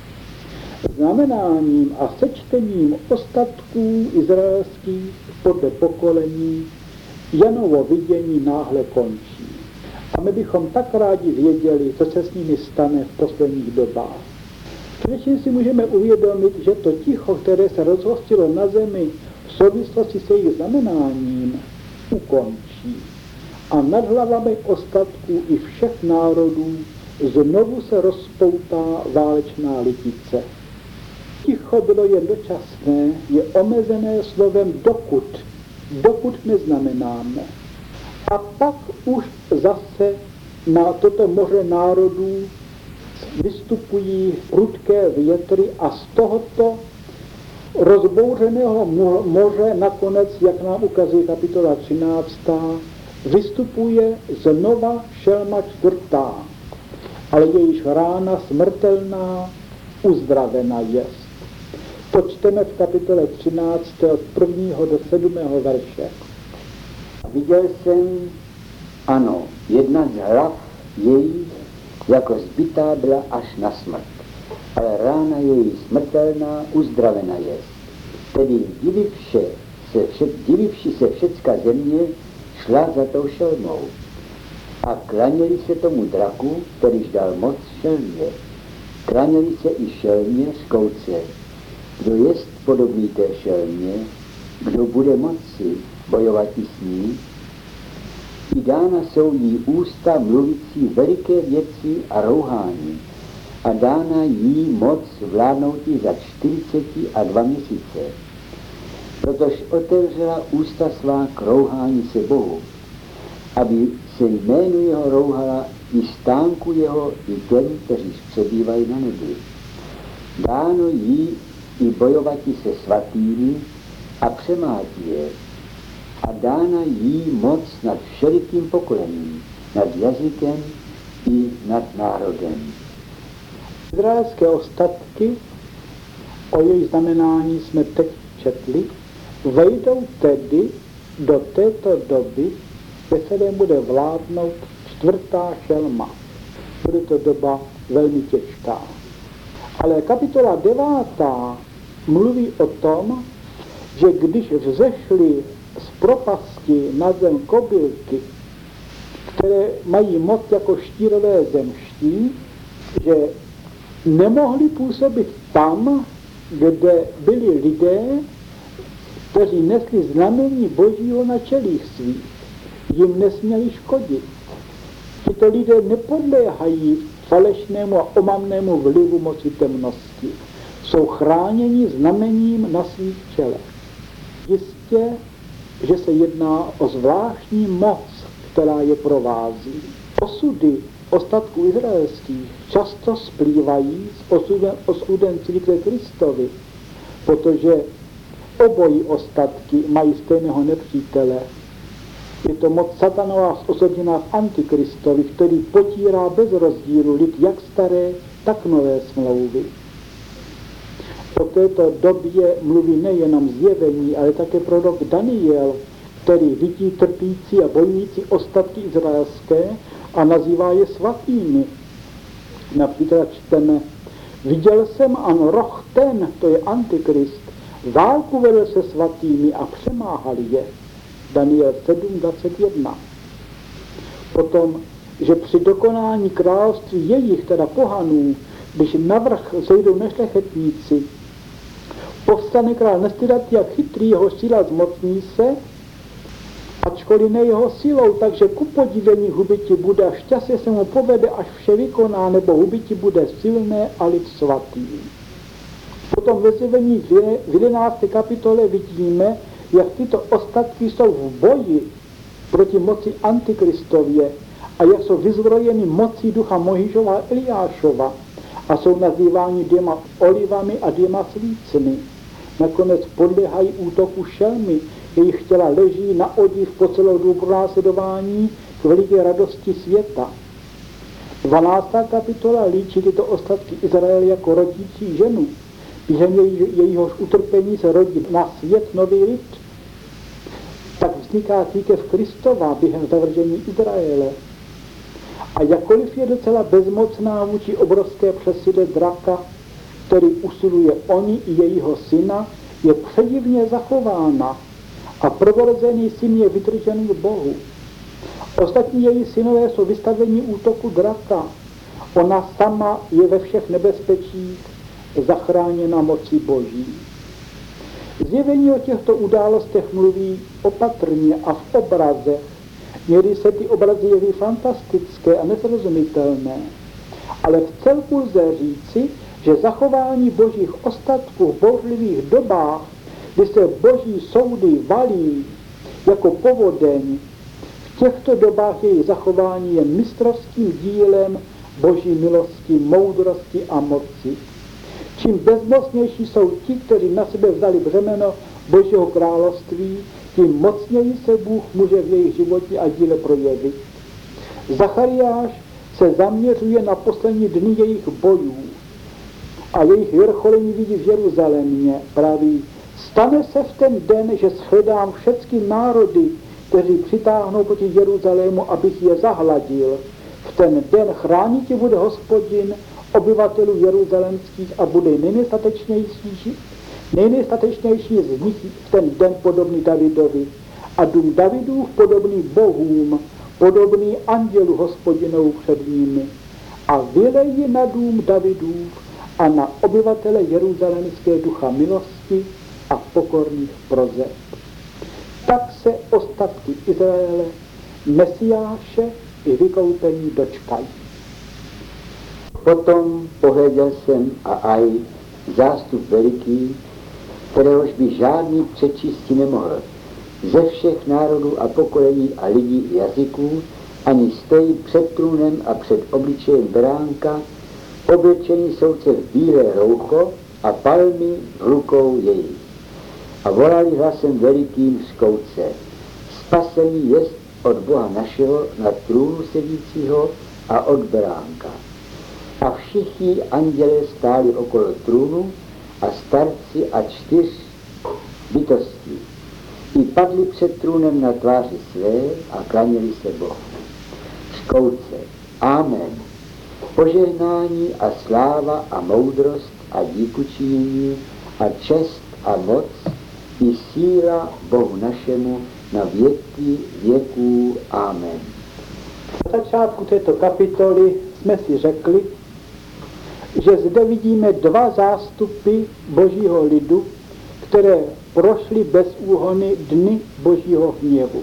Speaker 2: Znamenáním a sečtením ostatků izraelských podle pokolení Janovo vidění náhle končí. A my bychom tak rádi věděli, co se s nimi stane v posledních dobách. Především si můžeme uvědomit, že to ticho, které se rozhostilo na zemi v souvislosti s jejich znamenáním, ukončí. A nad hlavami ostatků i všech národů znovu se rozpoutá válečná litice. Ticho bylo jen dočasné, je omezené slovem dokud, dokud neznamenáme. A pak už zase na toto moře národů vystupují prudké větry a z tohoto rozbouřeného moře nakonec, jak nám ukazuje kapitola třináctá, vystupuje znova šelma čtvrtá, ale jejíž rána smrtelná uzdravena jest. To čteme v kapitole třinácté od prvního do sedmého verše.
Speaker 3: Viděl jsem, ano, jedna z hlav její jako zbytá byla až na smrt, ale rána její smrtelná uzdravena jest. Tedy divivše se, vše, divivši se všecka země šla za tou šelmou a klaněli se tomu draku, kterýž dal moc šelmě. Kláněli se i šelmě z kouce. Kdo jest podobný té šelmě, kdo bude moci bojovat s ní, i dána jsou jí ústa mluvící veliké věci a rouhání a dána jí moc vládnoutí za čtyřiceti a dva měsíce. Protož otevřela ústa svá k rouhání se Bohu, aby se jménu jeho rouhala i stánku jeho i těm, kteří přebývají na nebi. Dáno jí i bojovati se svatými a přemátí je. A dána jí moc nad všelikým pokolením, nad jazykem i nad národem.
Speaker 2: Izraelské ostatky, o jejich znamenání jsme teď četli, vejdou tedy do této doby, kde se bude vládnout čtvrtá šelma. Bude to doba velmi těžká. Ale kapitola devátá mluví o tom, že když vzešly z propasti na zem kobylky, které mají moc jako štírové zemští, že nemohli působit tam, kde byli lidé, kteří nesli znamení Božího na čelích svých. Jim nesměli škodit. Tito lidé nepodléhají falešnému a omamnému vlivu moci temnosti. Jsou chráněni znamením na svých čelech. Jistě, že se jedná o zvláštní moc, která je provází. Osudy ostatků izraelských často splývají s osudem, osudem církve Kristovi, protože obojí ostatky mají stejného nepřítele. Je to moc satanová osobená v Antikristovi, který potírá bez rozdílu lid jak staré, tak nové smlouvy. O této době mluví nejenom zjevení, ale také prorok Daniel, který vidí trpící a bojující ostatky izraelské a nazývá je svatými. Například čteme: viděl jsem ano roh ten, to je Antikrist, válku vedl se svatými a přemáhal je. Daniel sedm dvacet jedna. Potom, že při dokonání království jejich, teda pohanů, když navrch zejdou nešlechetníci, povstane král nestydatý a chytrý, jeho síla zmocní se, ačkoliv ne jeho silou, takže ku podivení hubiti bude a šťastně se mu povede, až vše vykoná, nebo hubiti bude silné a lid svatý. Potom ve zjevení v jedenácté kapitole vidíme, jak tyto ostatky jsou v boji proti moci Antikristově a jak jsou vyzbrojeny mocí ducha Mojžíšova a Eliášova a jsou nazýváni dvěma olivami a dvěma svícny. Nakonec podléhají útoku šelmy, jejich těla leží na odiv po celou dobu pronásledování k veliké radosti světa. dvanáctá kapitola líčí tyto ostatky Izraele jako rodící ženu. Během jejíhož utrpení se rodí na svět nový lid. Tak vzniká církev Kristova během zavržení Izraele. A jakkoliv je docela bezmocná vůči obrovské přesile draka, který usiluje oni i jejího syna, je předivně zachována a prvorozený syn je vytržený k Bohu. Ostatní její synové jsou vystaveni útoku draka. Ona sama je ve všech nebezpečích zachráněna mocí Boží. Zjevení o těchto událostech mluví opatrně a v obrazech. Někdy se ty obrazy jeví fantastické a nesrozumitelné, ale v celku lze říci, že zachování božích ostatků v bouřlivých dobách, kdy se boží soudy valí jako povodeň, v těchto dobách jejich zachování je mistrovským dílem boží milosti, moudrosti a moci. Čím bezmocnější jsou ti, kteří na sebe vzali břemeno Božího království, tím mocněji se Bůh může v jejich životě a díle projevit. Zachariáš se zaměřuje na poslední dny jejich bojů a jejich vrcholení vidí v Jeruzalémě. Praví: stane se v ten den, že shledám všechny národy, kteří přitáhnou proti Jeruzalému, abych je zahladil. V ten den chránitě bude Hospodin obyvatelů jeruzalemských a bude nejnestatečnější, nejnestatečnější z nich v ten den podobný Davidovi. A dům Davidův podobný bohům, podobný andělu Hospodinou před nimi. a vylejí na dům Davidův a na obyvatele jeruzalémské ducha milosti a pokorných prozeb. Tak se ostatky Izraele, Mesiáše i vykoupení dočkají.
Speaker 3: Potom pohleděl jsem a aj zástup veliký, kteréhož by žádný přečísti nemohl, ze všech národů a pokolení a lidí i jazyků, ani stojí před trůnem a před obličejem beránka, oblečení souce v bílé roucho a palmy v rukou jejich. A volali hlasem velikým řkouce: spasení jest od Boha našeho na trůnu sedícího a od beránka. A všichni andělé stáli okolo trůnu a starci a čtyř bytostí. I padli před trůnem na tváři své a klaněli se Bohu. Řkouce: Amen. Požehnání a sláva a moudrost a díkučinění a čest a moc i síla Bohu našemu na věky věků. Amen.
Speaker 2: Na začátku této kapitoly jsme si řekli, že zde vidíme dva zástupy Božího lidu, které prošly bez úhony dny Božího hněvu.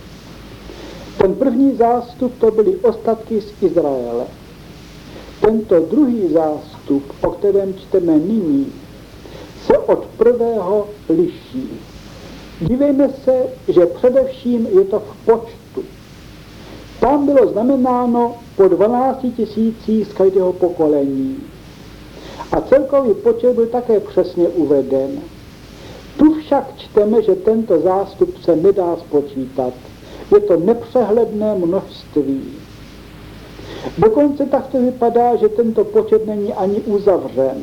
Speaker 2: Ten první zástup to byly ostatky z Izraele. Tento druhý zástup, o kterém čteme nyní, se od prvého liší. Dívejme se, že především je to v počtu. Tam bylo znamenáno po dvanácti tisících z každého pokolení. A celkový počet byl také přesně uveden. Tu však čteme, že tento zástup se nedá spočítat. Je to nepřehledné množství. Dokonce tak to vypadá, že tento počet není ani uzavřen.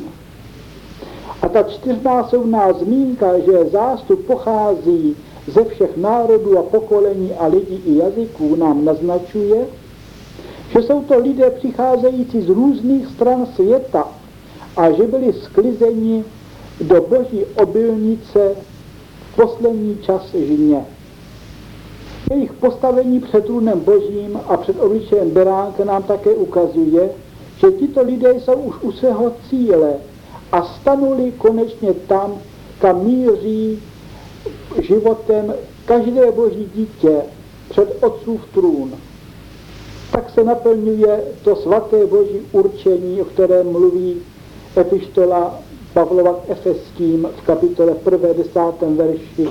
Speaker 2: A ta čtyřnásobná zmínka, že zástup pochází ze všech národů a pokolení a lidí i jazyků, nám naznačuje, že jsou to lidé přicházející z různých stran světa a že byli sklizeni do Boží obilnice v poslední čas žně. Jejich postavení před trůnem Božím a před obličejem beránka nám také ukazuje, že tito lidé jsou už u svého cíle a stanuli konečně tam, kam míří životem každé Boží dítě před Otcův trůn. Tak se naplňuje to svaté Boží určení, o kterém mluví epištola Pavlova k Efeským v kapitole prvním desátém verši.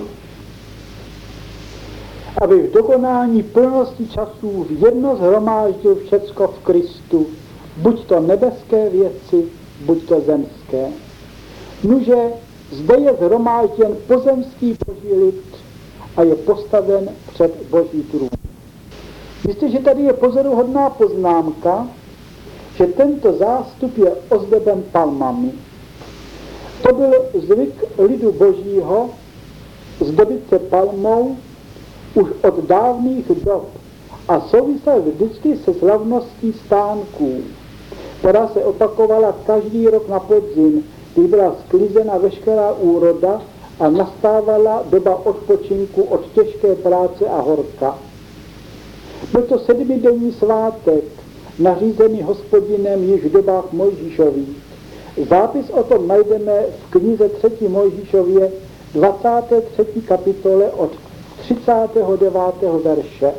Speaker 2: Aby v dokonání plnosti časů v jedno shromáždil všecko v Kristu, buď to nebeské věci, buď to zemské. Nuže zde je shromážděn pozemský Boží lid a je postaven před Boží trůn. Myslíte, že tady je pozoruhodná poznámka, že tento zástup je ozdoben palmami. To byl zvyk lidu Božího zdobit se palmou už od dávných dob a souvisel vždycky se slavností stánků, která se opakovala každý rok na podzim, kdy byla sklizena veškerá úroda a nastávala doba odpočinku od těžké práce a horka. Byl to sedmidenní svátek, nařízený Hospodinem již v dobách Mojžíšových. Zápis o tom najdeme v knize třetí Mojžíšově dvacáté třetí kapitole od třicátého devátého verše.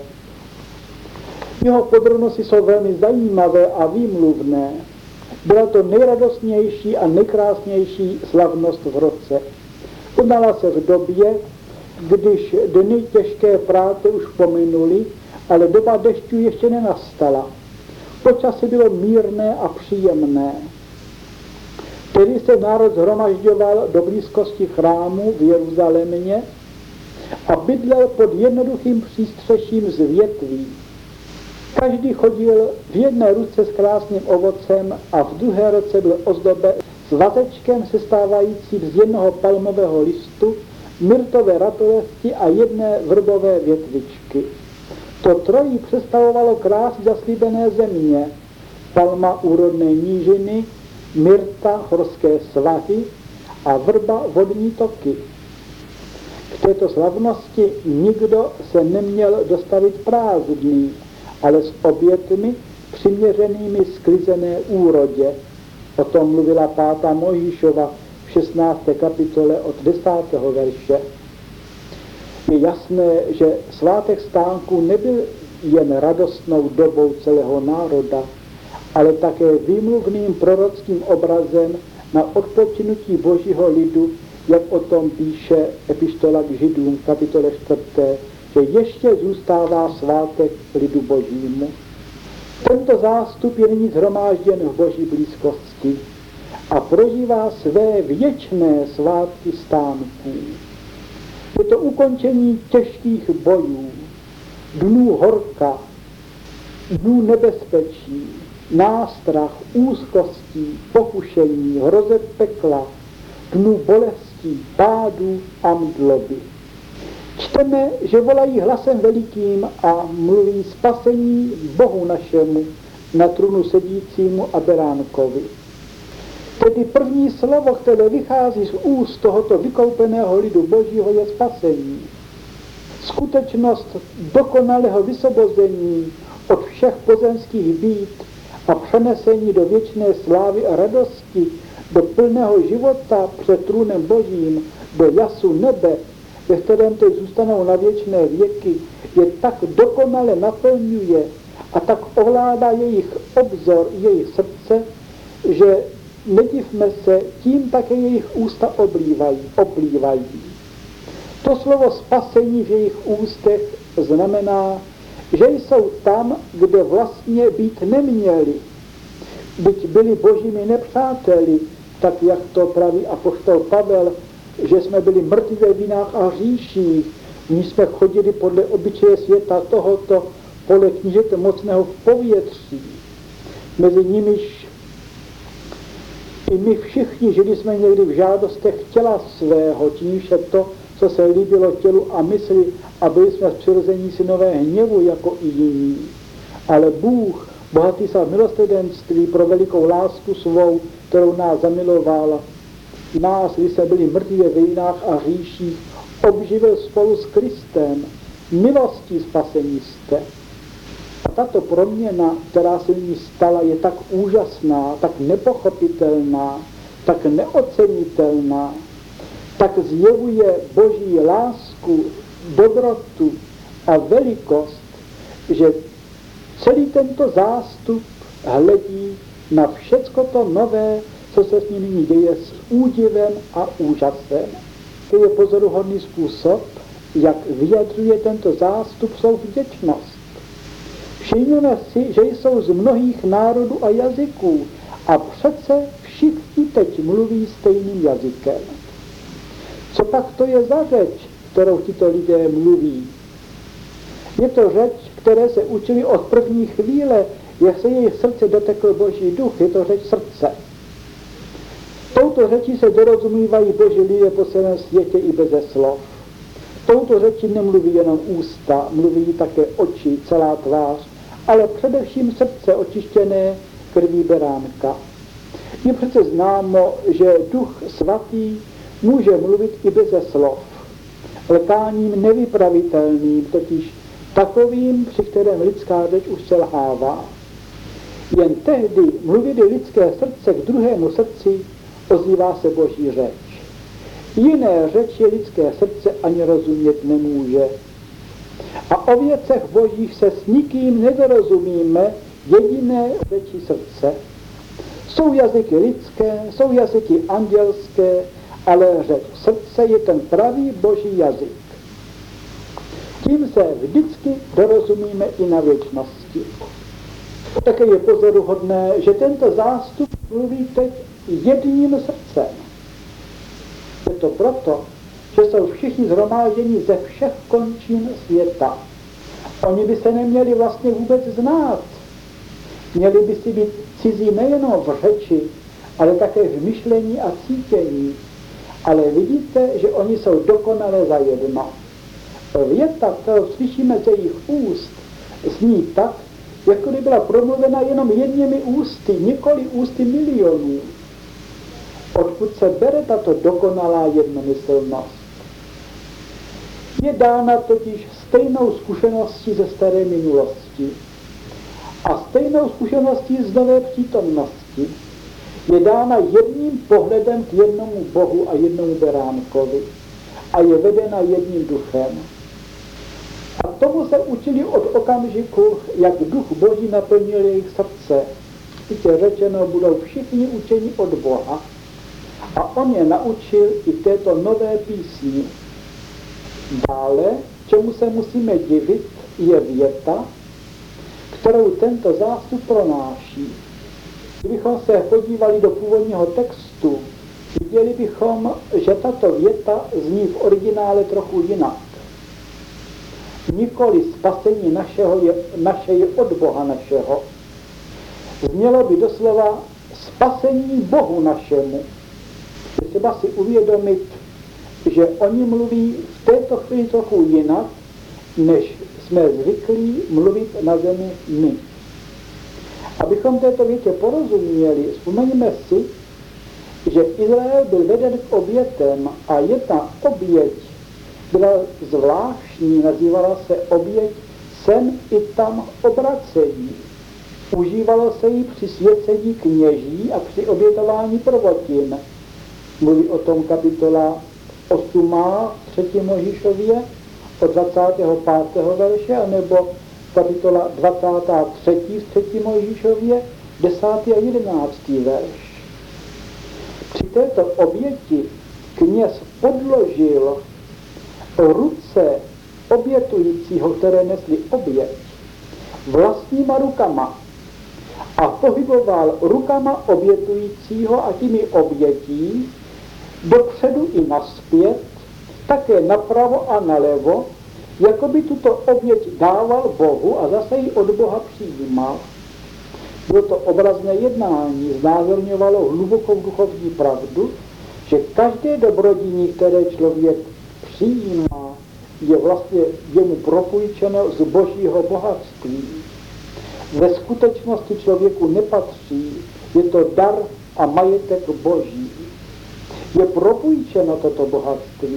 Speaker 2: Jeho podrobnosti jsou velmi zajímavé a výmluvné. Byla to nejradostnější a nejkrásnější slavnost v roce. Konala se v době, když dny těžké práce už pominuly, ale doba dešťů ještě nenastala. Počasí bylo mírné a příjemné. Tedy se národ shromažďoval do blízkosti chrámu v Jeruzalémě a bydlel pod jednoduchým přístřeším z větví. Každý chodil v jedné ruce s krásným ovocem a v druhé ruce byl ozdoben s vazečkem sestávajícím z jednoho palmového listu, myrtové ratolesti a jedné vrbové větvičky. To trojí představovalo krásy zaslíbené země, palma úrodné nížiny, myrta horské svahy a vrba vodní toky. K této slavnosti nikdo se neměl dostavit prázdný, ale s obětmi, přiměřenými sklizené úrodě. O tom mluvila pátá Mojžíšova v šestnácté kapitole od desátého verše. Je jasné, že svátek stánku nebyl jen radostnou dobou celého národa, ale také výmluvným prorockým obrazem na odpočinutí božího lidu, jak o tom píše epištola k Židům v kapitole čtvrté, že ještě zůstává svátek lidu božímu. Tento zástup je nyní shromážděn v boží blízkosti a prožívá své věčné svátky stánků. Je to ukončení těžkých bojů, dnů horka, dnů nebezpečí, nástrah, úzkostí, pokušení, hrozeb pekla, dnů bolestí, pádů a mdloby. Čteme, že volají hlasem velikým a mluví spasení Bohu našemu, na trůnu sedícímu a beránkovi. Tedy první slovo, které vychází z úst tohoto vykoupeného lidu božího, je spasení. Skutečnost dokonalého vysvobození od všech pozemských bít a přenesení do věčné slávy a radosti, do plného života před trůnem božím, do jasu nebe, ve kterém teď zůstanou na věčné věky, je tak dokonale naplňuje a tak ovládá jejich obzor, jejich srdce, že nedivme se, tím také jejich ústa oblívají, oplývají. To slovo spasení v jejich ústech znamená, že jsou tam, kde vlastně být neměli. Byť byli božími nepřáteli, tak jak to praví apoštol Pavel, že jsme byli mrtví ve vinách a hříších, my jsme chodili podle obyčeje světa tohoto, podle knížete mocného v povětří. Mezi nimiž i my všichni žili jsme někdy v žádostech těla svého, čímž je to, co se líbilo tělu a mysli, a byli jsme v přirození synové hněvu jako i jiní. Ale Bůh, bohatý se v milosrdenství pro velikou lásku svou, kterou nás zamiloval, nás, když jsme byli mrtví ve vinách a hříších, obživil spolu s Kristem. Milostí spasení jste. A tato proměna, která se nyní stala, je tak úžasná, tak nepochopitelná, tak neocenitelná, tak zjevuje boží lásku, dobrotu a velikost, že celý tento zástup hledí na všecko to nové, co se s ním nyní děje, s údivem a úžasem. To je pozoruhodný způsob, jak vyjadřuje tento zástup svou vděčnost. Všimněme si, že jsou z mnohých národů a jazyků a přece všichni teď mluví stejným jazykem. Co pak to je za řeč, kterou tito lidé mluví? Je to řeč, které se učili od první chvíle, jak se jejich srdce dotekl boží duch, je to řeč srdce. Touto řečí se dorozumívají boží lidé po celém světě i beze slov. Touto řečí nemluví jenom ústa, mluví také oči, celá tvář, ale především srdce očištěné krví beránka. Je přece známo, že Duch Svatý může mluvit i beze slov, lkáním nevypravitelným, totiž takovým, při kterém lidská řeč už selhává. Jen tehdy mluví lidské srdce k druhému srdci, ozývá se boží řeč. Jiné řeči lidské srdce ani rozumět nemůže. A o věcech božích se s nikým nedorozumíme, jediné řeči srdce. Jsou jazyky lidské, jsou jazyky andělské, ale řeč srdce je ten pravý boží jazyk. Tím se vždycky dorozumíme i na věčnosti. Také je pozoruhodné, že tento zástup mluví teď jedním srdcem. Je to proto, že jsou všichni shromážděni ze všech končin světa. Oni by se neměli vlastně vůbec znát. Měli by si být cizí nejenom v řeči, ale také v myšlení a cítění. Ale vidíte, že oni jsou dokonale zajedno. Věta, kterou slyšíme ze jejich úst, zní tak, jako by byla promluvena jenom jedněmi ústy, nikoli ústy milionů. Odkud se bere tato dokonalá jednomyslnost? Je dána totiž stejnou zkušeností ze staré minulosti. A stejnou zkušeností z nové přítomnosti je dána jedním pohledem k jednomu Bohu a jednomu beránkovi a je vedena jedním duchem. A tomu se učili od okamžiku, jak duch Boží naplnil jejich srdce. Víte, řečeno, budou všichni učeni od Boha. A on je naučil i této nové písni. Dále, čemu se musíme divit, je věta, kterou tento zástup pronáší. Kdybychom se podívali do původního textu, viděli bychom, že tato věta zní v originále trochu jinak. Nikoli spasení našeho je, naše je od Boha našeho. Znělo by doslova spasení Bohu našemu. Je třeba si uvědomit, že oni mluví v této chvíli trochu jinak, než jsme zvyklí mluvit na zemi my. Abychom této větě porozuměli, vzpomeňme si, že Izrael byl veden k obětem a jedna oběť byla zvláštní, nazývala se oběť sem i tam obracení. Užívalo se jí při svěcení kněží a při obětování prvotin. Mluví o tom kapitola osm třetí Mojžíšově od dvacátého pátého verše, anebo kapitola dvacátá třetí v třetí Mojžíšově, desátý a jedenáctý verš. Při této oběti kněz podložil ruce obětujícího, které nesly oběť, vlastníma rukama a pohyboval rukama obětujícího a těmi obětí dopředu i nazpět, také napravo a nalevo, jako by tuto oběť dával Bohu a zase ji od Boha přijímal. Bylo to obrazné jednání, znázorňovalo hlubokou duchovní pravdu, že každé dobrodiní, které člověk přijímá, je vlastně jemu propůjčeno z božího bohatství. Ve skutečnosti člověku nepatří, je to dar a majetek boží. Je propůjčeno toto bohatství.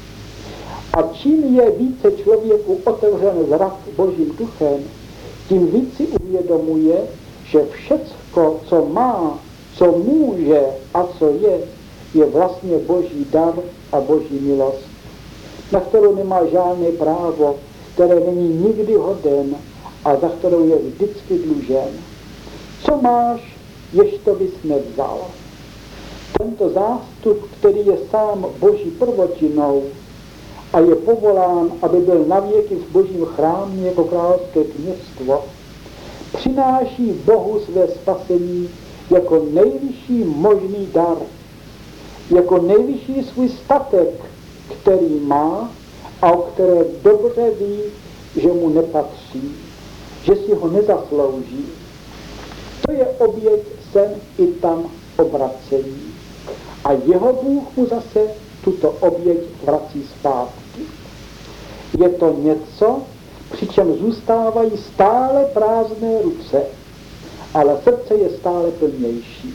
Speaker 2: A čím je více člověku otevřen zrak božím duchem, tím víc si uvědomuje, že všecko, co má, co může a co je, je vlastně boží dar a boží milost, na kterou nemá žádné právo, které není nikdy hoden a za kterou je vždycky dlužen. Co máš, jež to bys nevzal. Tento zástup, který je sám boží prvotinou a je povolán, aby byl navěky v božím chrámě jako královské kněžstvo, přináší Bohu své spasení jako nejvyšší možný dar, jako nejvyšší svůj statek, který má a o které dobře ví, že mu nepatří, že si ho nezaslouží. To je oběť sem i tam obracení. A jeho Bůh mu zase tuto oběť vrací zpátky. Je to něco, přičem zůstávají stále prázdné ruce, ale srdce je stále plnější.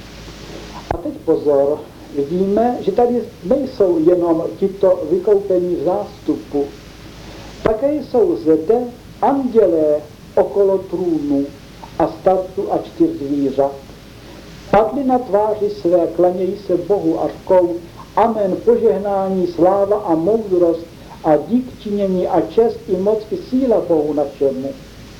Speaker 2: A teď pozor, vidíme, že tady nejsou jenom tito vykoupení v zástupu, také jsou zde andělé okolo trůnu a stavců a čtyř zvířat. Padli na tváři své, klanějí se Bohu a řkou: Amen, požehnání, sláva a moudrost a dík činění a čest i moc i síla Bohu našemu.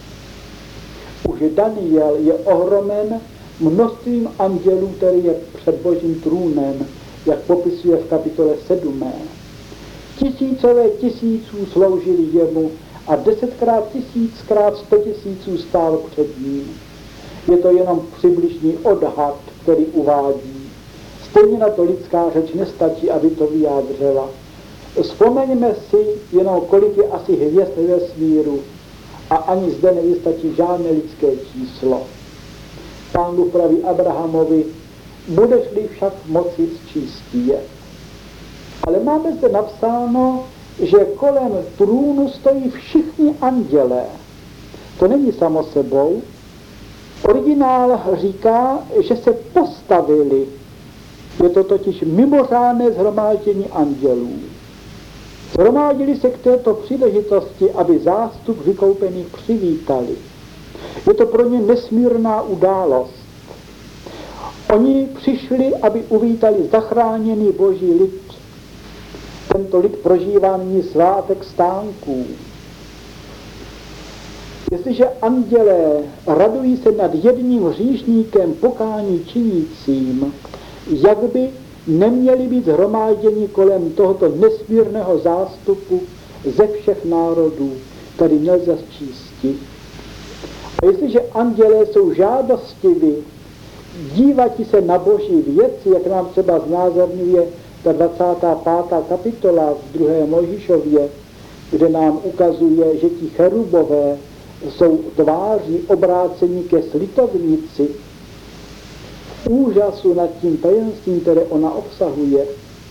Speaker 2: Už Daniel je ohromen množstvím andělů, který je před božím trůnem, jak popisuje v kapitole sedmé. Tisícové tisíců sloužili jemu a desetkrát tisíckrát sto tisíců stál před ním. Je to jenom přibližný odhad, který uvádí. Stejně na to lidská řeč nestačí, aby to vyjádřila. Vzpomeňme si jenom, kolik je asi hvězd ve vesmíru a ani zde nevystačí žádné lidské číslo. Pán Bůh praví Abrahamovi: budeš-li však moci sčísti je. Ale máme zde napsáno, že kolem trůnu stojí všichni andělé. To není samo sebou. Originál říká, že se postavili. Je to totiž mimořádné shromáždění andělů. Shromáždili se k této příležitosti, aby zástup vykoupených přivítali. Je to pro ně nesmírná událost. Oni přišli, aby uvítali zachráněný boží lid. Tento lid prožívá nyní svátek stánků. Jestliže andělé radují se nad jedním hříšníkem pokání činícím, jak by neměli být hromáděni kolem tohoto nesmírného zástupu ze všech národů, který nelze sčísti. A jestliže andělé jsou žádostiví, dívatí se na boží věci, jak nám třeba znázorňuje ta dvacátá pátá kapitola v druhé Mojžíšově, kde nám ukazuje, že ti cherubové jsou tváří obrácení ke slitovnici, úžasu nad tím tajemstvím, které ona obsahuje.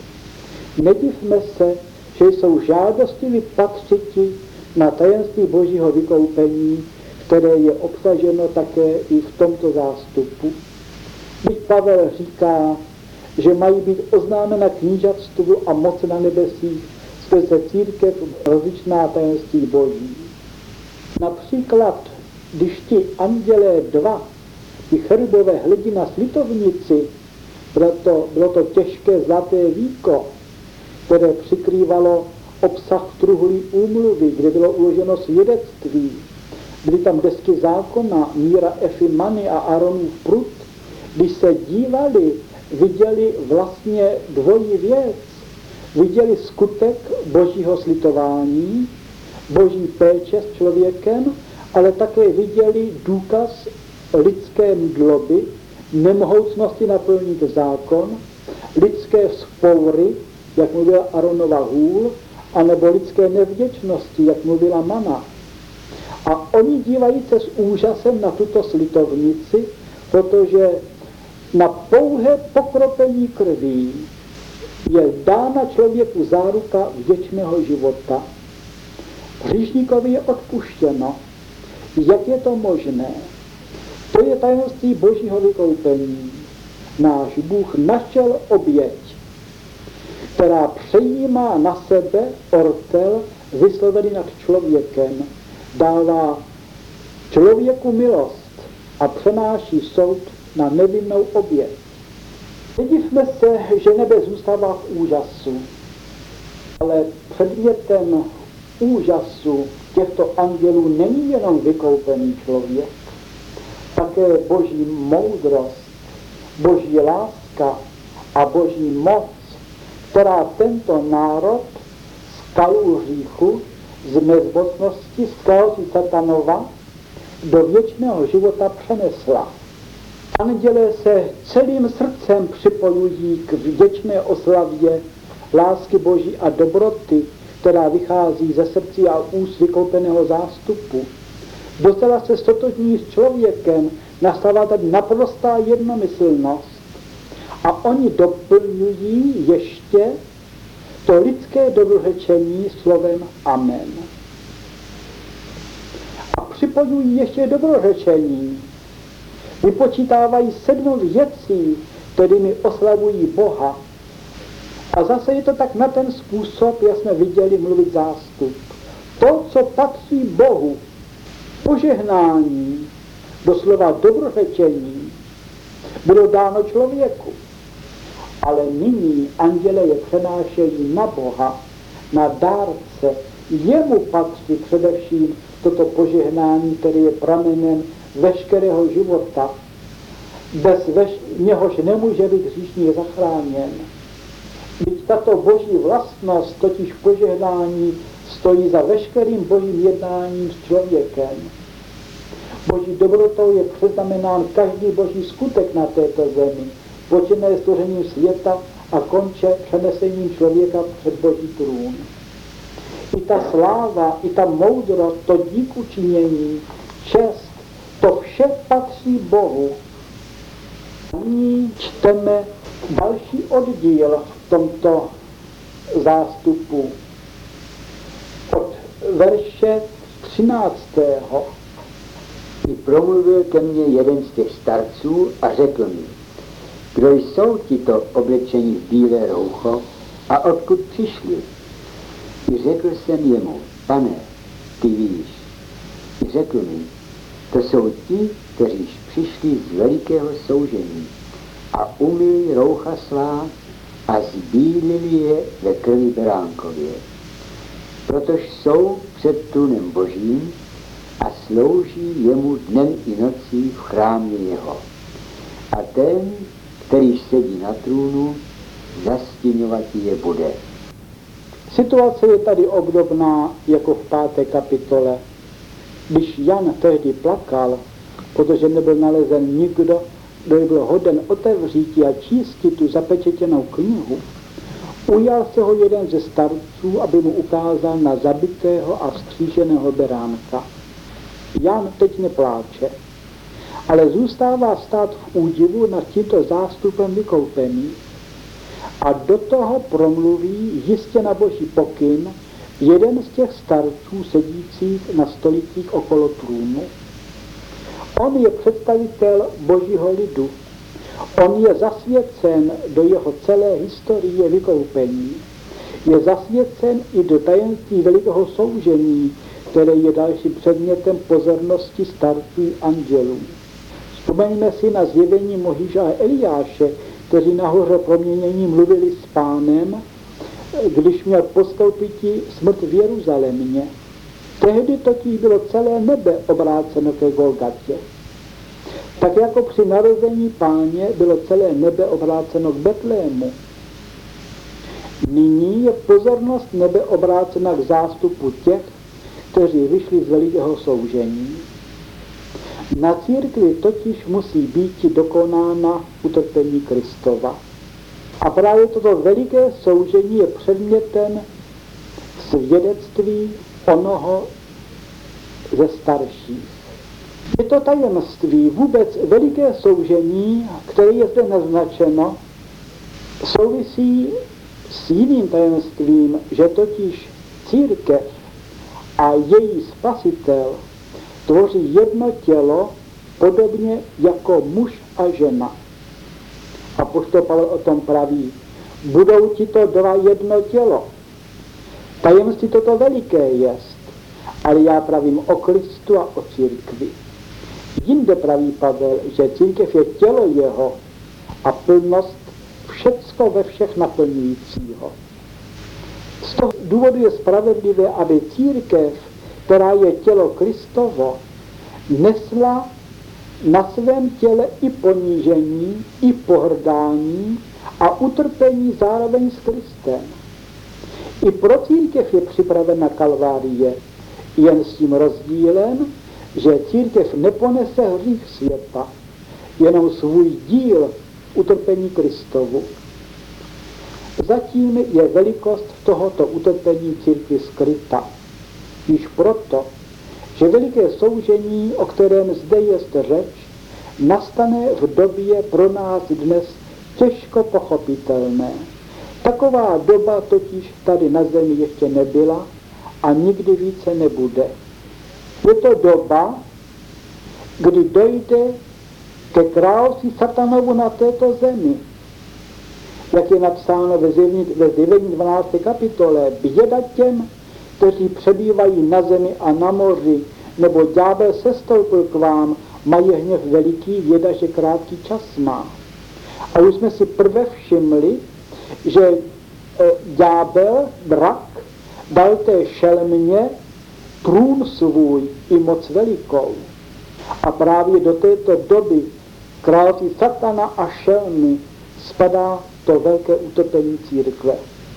Speaker 2: Nedivme se, že jsou žádostiví patřiti na tajemství božího vykoupení, které je obsaženo také i v tomto zástupu. Byť Pavel říká, že mají být oznámena knížatstvu a moc na nebesích skrze církev rozličná tajemství boží. Například, když ti andělé dva, ti cherubové hledí na slitovnici, bylo to, bylo to těžké zlaté víko, které přikrývalo obsah truhlí úmluvy, kde bylo uloženo svědectví. Byly tam desky zákona, Míra, Efy, Many a Aaronův prut. Když se dívali, viděli vlastně dvojí věc. Viděli skutek božího slitování, boží péče s člověkem, ale také viděli důkaz lidské mdloby, nemohoucnosti naplnit zákon, lidské vzpoury, jak mluvila Aaronova hůl, anebo lidské nevděčnosti, jak mluvila Mana. A oni dívají se s úžasem na tuto slitovnici, protože na pouhé pokropení krví je dána člověku záruka věčného života. Hříšníkovi je odpuštěno. Jak je to možné? To je tajemství božího vykoupení. Náš Bůh našel oběť, která přejímá na sebe ortel vyslovený nad člověkem, dává člověku milost a přenáší soud na nevinnou oběť. Nedivme se, že nebe zůstává v úžasu, ale předmětem úžasu těchto andělů není jenom vykoupený člověk, také boží moudrost, boží láska a boží moc, která tento národ z kalů hříchu, z nezbotnosti, z chaosu satanova do věčného života přenesla. Andělé se celým srdcem připojují k vděčné oslavě lásky boží a dobroty, která vychází ze srdcí a úst vykoupeného zástupu. Docela se stotožní s člověkem, nastává tady naprostá jednomyslnost. A oni doplňují ještě to lidské dobrořečení slovem amen. A připojují ještě dobrořečení. Vypočítávají sedm věcí, kterými oslavují Boha. A zase je to tak na ten způsob, jak jsme viděli mluvit zástup. To, co patří Bohu, požehnání, doslova dobrořečení, bylo dáno člověku. Ale nyní anděle je přenášejí na Boha, na dárce. Jemu patří především toto požehnání, které je pramenem veškerého života. Bez veš- něhož nemůže být hříšník zachráněn. Byť tato boží vlastnost, totiž požehnání, stojí za veškerým božím jednáním s člověkem. Boží dobrotou je přeznamenán každý boží skutek na této zemi, počínaje stvořením světa a konče přenesením člověka před boží trůn. I ta sláva, i ta moudrost, to díku činění, čest, to vše patří Bohu. Nyní čteme další oddíl v tomto zástupu. Od verše třináctého.
Speaker 3: I promluvil ke mně jeden z těch starců a řekl mi, kdo jsou tito oblečení v bílé roucho a odkud přišli? I řekl jsem jemu, pane, ty víš. I řekl mi, To jsou ti, kteří přišli z velikého soužení a umyli roucha svá a zbílili je ve krvi beránkově. Protož jsou před trůnem Božím a slouží jemu dnem i nocí v chrámě jeho. A ten, který sedí na trůnu, zastěňovat je bude.
Speaker 2: Situace je tady obdobná jako v páté kapitole. Když Jan tehdy plakal, protože nebyl nalezen nikdo, kdo by byl hoden otevřít a čísti tu zapečetěnou knihu, ujal se ho jeden ze starců, aby mu ukázal na zabitého a vzkříženého beránka. Jan teď nepláče, ale zůstává stát v údivu nad tímto zástupem vykoupený. A do toho promluví jistě na Boží pokyn jeden z těch starců sedících na stolicích okolo trůnu. On je představitel Božího lidu. On je zasvěcen do jeho celé historie vykoupení. Je zasvěcen i do tajemství velikého soužení, které je dalším předmětem pozornosti starců andělů. Vzpomeňme si na zjevení Mojžíše a Eliáše, kteří nahoře proměnění mluvili s Pánem, když měl podstoupit smrt v Jeruzalémě. Tehdy totiž bylo celé nebe obráceno ke Golgatě. Tak jako při narození Páně bylo celé nebe obráceno k Betlému. Nyní je pozornost nebe obrácena k zástupu těch, kteří vyšli z velikého soužení. Na církvi totiž musí být dokonána utrpení Kristova. A právě toto veliké soužení je předmětem svědectví onoho ze starších. Je to tajemství, vůbec veliké soužení, které je zde naznačeno, souvisí s jiným tajemstvím, že totiž církev a její spasitel tvoří jedno tělo, podobně jako muž a žena. Apoštol Pavel o tom praví, budou ti to dva jedno tělo. Tajemství toto veliké jest, ale já pravím o Kristu a o církvi. Jinde praví Pavel, že církev je tělo jeho a plnost všecko ve všech naplňujícího. Z toho důvodu je spravedlivé, aby církev, která je tělo Kristovo, nesla na svém těle i ponížení, i pohrdání a utrpení zároveň s Kristem. I pro církev je připravena kalvárie, jen s tím rozdílem, že církev neponese hřích světa, jenom svůj díl utrpení Kristovu. Zatím je velikost tohoto utrpení církvi skryta. Již proto, že veliké soužení, o kterém zde je řeč, nastane v době pro nás dnes těžko pochopitelné. Taková doba totiž tady na zemi ještě nebyla a nikdy více nebude. Je to doba, kdy dojde ke království satanovu na této zemi. Jak je napsáno ve zjevení dvanácté kapitole, běda těm, kteří přebývají na zemi a na moři, nebo ďábel sestoupil k vám, mají hněv veliký, věda, že krátký čas má. A už jsme si prve všimli, že ďábel, drak, dal té šelmě trůn svůj i moc velikou. A právě do této doby království satana a šelmy spadá to velké utrpení církve.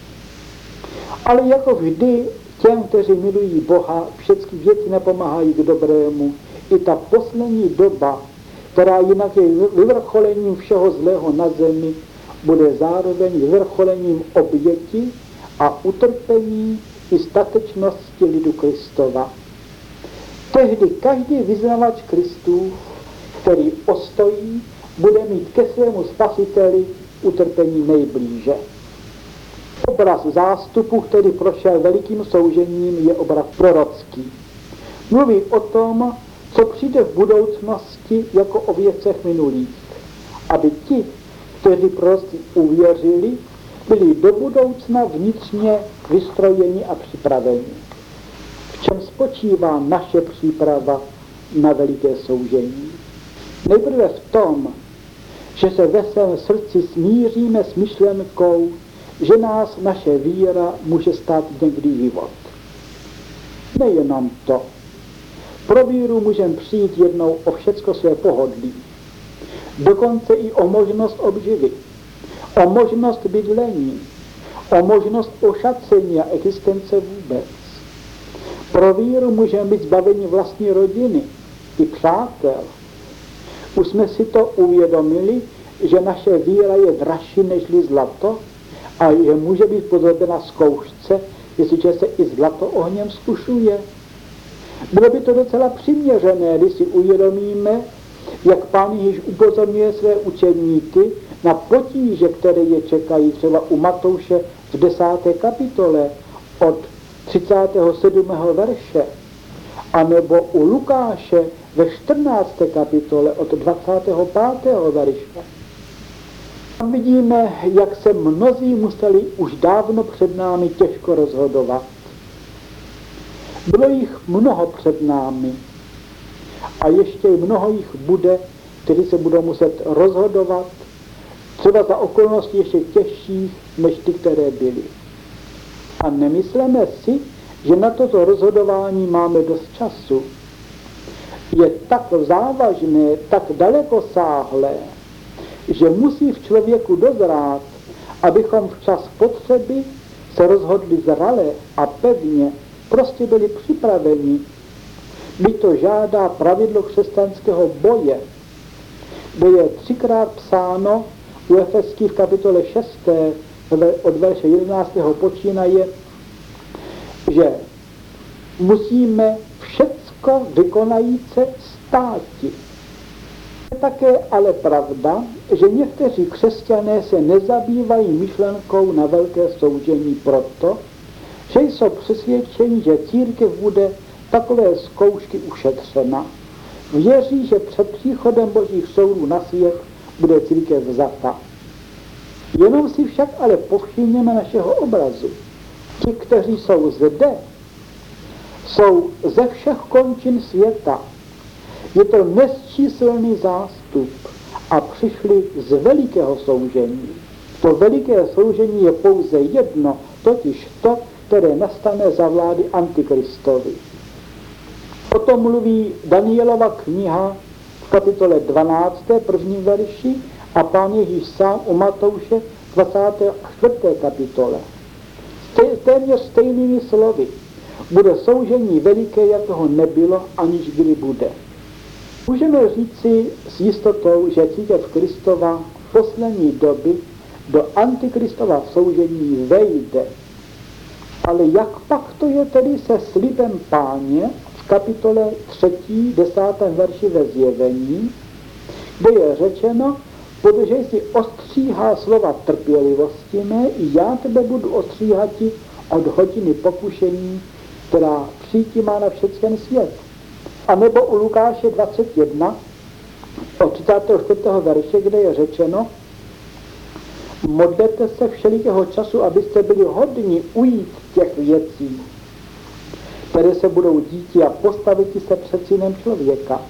Speaker 2: Ale jako vždy těm, kteří milují Boha, všechny věci nepomáhají k dobrému. I ta poslední doba, která jinak je vyvrcholením všeho zlého na zemi, bude zároveň vyvrcholením oběti a utrpení i statečnosti lidu Kristova. Tehdy každý vyznavač Kristův, který ostojí, bude mít ke svému spasiteli utrpení nejblíže. Obraz zástupu, který prošel velikým soužením, je obraz prorocký. Mluví o tom, co přijde v budoucnosti jako o věcech minulých, aby ti, kteří prostě uvěřili, byli do budoucna vnitřně vystrojeni a připraveni. V čem spočívá naše příprava na veliké soužení. Nejprve v tom, že se ve svém srdci smíříme s myšlenkou, že nás naše víra může stát někdy život. Nejenom to. Pro víru můžeme přijít jednou o všecko své pohodlí. Dokonce i o možnost obživy, o možnost bydlení, o možnost ošacení a existence vůbec. Pro víru můžeme být zbaveni vlastní rodiny i přátel. Už jsme si to uvědomili, že naše víra je dražší nežli zlato a že může být podrobena zkoušce, jestliže se i zlato ohněm zkušuje. Bylo by to docela přiměřené, když si uvědomíme, jak Pán Ježíš upozorňuje své učedníky na potíže, které je čekají třeba u Matouše v desáté kapitole od třicátého sedmého verše, anebo u Lukáše ve čtrnácté kapitole od dvacátého pátého verše. Tam vidíme, jak se mnozí museli už dávno před námi těžko rozhodovat. Bylo jich mnoho před námi a ještě mnoho jich bude, kteří se budou muset rozhodovat, třeba za okolnosti ještě těžších, než ty, které byly. A nemyslíme si, že na toto rozhodování máme dost času. Je tak závažné, tak dalekosáhlé, že musí v člověku dozrát, abychom v čas potřeby se rozhodli zrale a pevně, prostě byli připraveni. Byť to žádá pravidlo křesťanského boje, kde je třikrát psáno u Efeských v kapitole šesté od verše jedenáctého počínaje, že musíme všecko vykonajíce státi. Je také ale pravda, že někteří křesťané se nezabývají myšlenkou na velké soužení proto, že jsou přesvědčeni, že církev bude takové zkoušky ušetřena. Věří, že před příchodem božích soudů na svět bude církev vzata. Jenom si však ale povšimněme našeho obrazu. Ti, kteří jsou zde, jsou ze všech končin světa. Je to nesčíslný zástup a přišli z velikého soužení. To veliké soužení je pouze jedno, totiž to, které nastane za vlády Antikristovi. O tom mluví Danielova kniha v kapitole dvanácté prvním verši a Pán Ježíš sám u Matouše dvacáté čtvrté kapitole. Téměř stejnými slovy. Bude soužení veliké, jakého nebylo, aniž kdy bude. Můžeme říci s jistotou, že církev Kristova v poslední doby do Antikristova soužení vejde. Ale jak pak to je tedy se slibem Páně v kapitole třetí, desátém verši ve Zjevení, kde je řečeno, protože jsi ostříhá slova trpělivosti mé, i já tebe budu ostříhati od hodiny pokušení, která přijítí má na všechen svět. A nebo u Lukáše dvacet jedna, od třicátého čtvrtého verše, kde je řečeno, modlete se všelikého času, abyste byli hodni ujít těch věcí, které se budou díti a postavit se před synem člověka.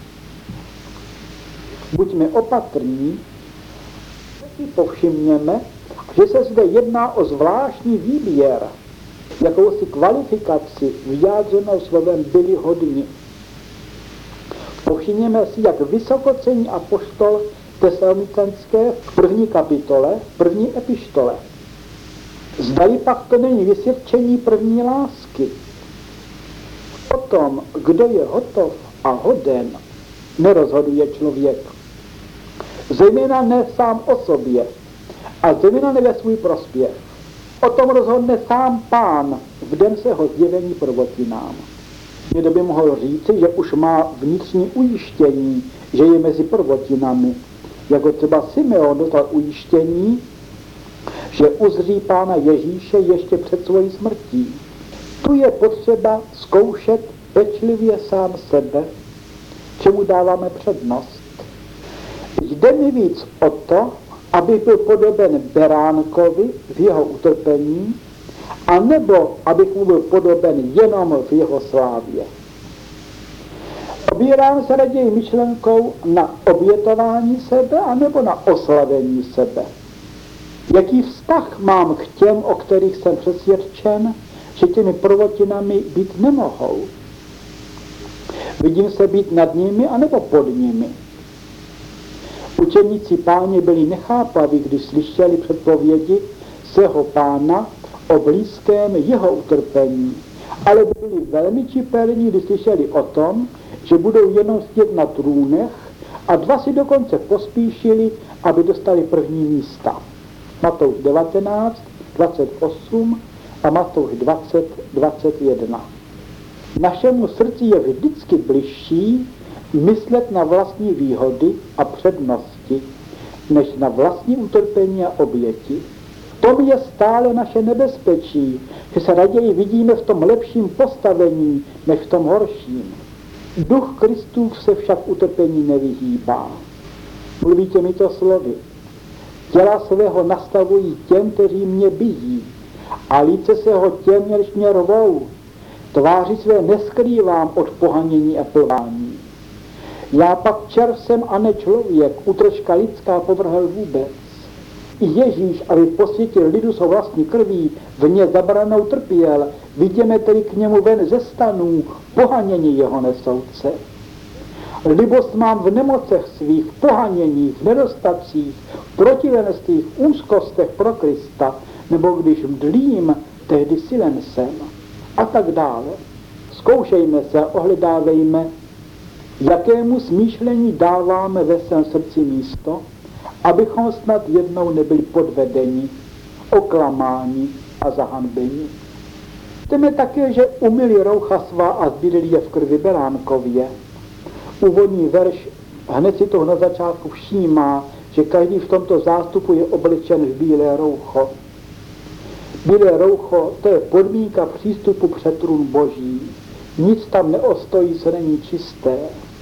Speaker 2: Buďme opatrní, si povšimněme, že se zde jedná o zvláštní výběr, jakousi kvalifikaci vyjádřenou slovem byli hodni. Povšimněme si, jak vysoko cení apoštol Tesalonicenské v první kapitole, v první epištole. Zdali pak to není vysvědčení první lásky. O tom, kdo je hotov a hoden, nerozhoduje člověk. Zejména ne sám o sobě a zejména ne ve svůj prospěch. O tom rozhodne sám Pán v den svého zjevení prvotinám. Někdo by mohl říci, že už má vnitřní ujištění, že je mezi prvotinami. Jako třeba Simeon dostal ujištění, že uzří Pána Ježíše ještě před svojí smrtí. Tu je potřeba zkoušet pečlivě sám sebe, čemu dáváme přednost. Jde mi víc o to, aby byl podoben beránkovi v jeho utrpení, anebo abych mu byl podoben jenom v jeho slávě. Obírám se raději myšlenkou na obětování sebe anebo na oslavení sebe. Jaký vztah mám k těm, o kterých jsem přesvědčen, že těmi prvotinami být nemohou? Vidím se být nad nimi anebo pod nimi? Učeníci Páně byli nechápaví, když slyšeli předpovědi svého Pána o blízkém jeho utrpení, ale byli velmi čiperní, když slyšeli o tom, že budou jenom sedět na trůnech, a dva si dokonce pospíšili, aby dostali první místa. Matouš devatenáct, dvacet osm a Matouš dvacet, dvacet jedna. Našemu srdci je vždycky bližší myslet na vlastní výhody a přednosti, než na vlastní utrpení a oběti. V tom je stále naše nebezpečí, že se raději vidíme v tom lepším postavení, než v tom horším. Duch Kristův se však utrpení nevyhýbá. Mluví těmito slovy. Těla svého nastavují těm, kteří mě bijí, a líce svého těm, něž mě rvou. Tváři své neskrývám od pohanění a plvání. Já pak červ jsem a ne člověk, utržka lidská povrhl vůbec. I Ježíš, aby posvětil lidu svou vlastní krví, v ně zabranou trpěl, vidíme tedy k němu ven ze stanů, pohanění jeho nesouce. Libost mám v nemocech svých, v pohaněních, v nedostatcích, v protivenstvích, v úzkostech pro Krista, nebo když mdlím, tehdy silen jsem. A tak dále. Zkoušejme se, ohledávejme, jakému smýšlení dáváme ve svém srdci místo, abychom snad jednou nebyli podvedeni, oklamáni a zahanbeni. Víme také, že umyli roucha svá a zbídili je v krvi beránkově. Úvodní verš hned si toho na začátku všímá, že každý v tomto zástupu je oblečen v bílé roucho. Bílé roucho, to je podmínka přístupu před trůn Boží. Nic tam neostojí, se není čisté.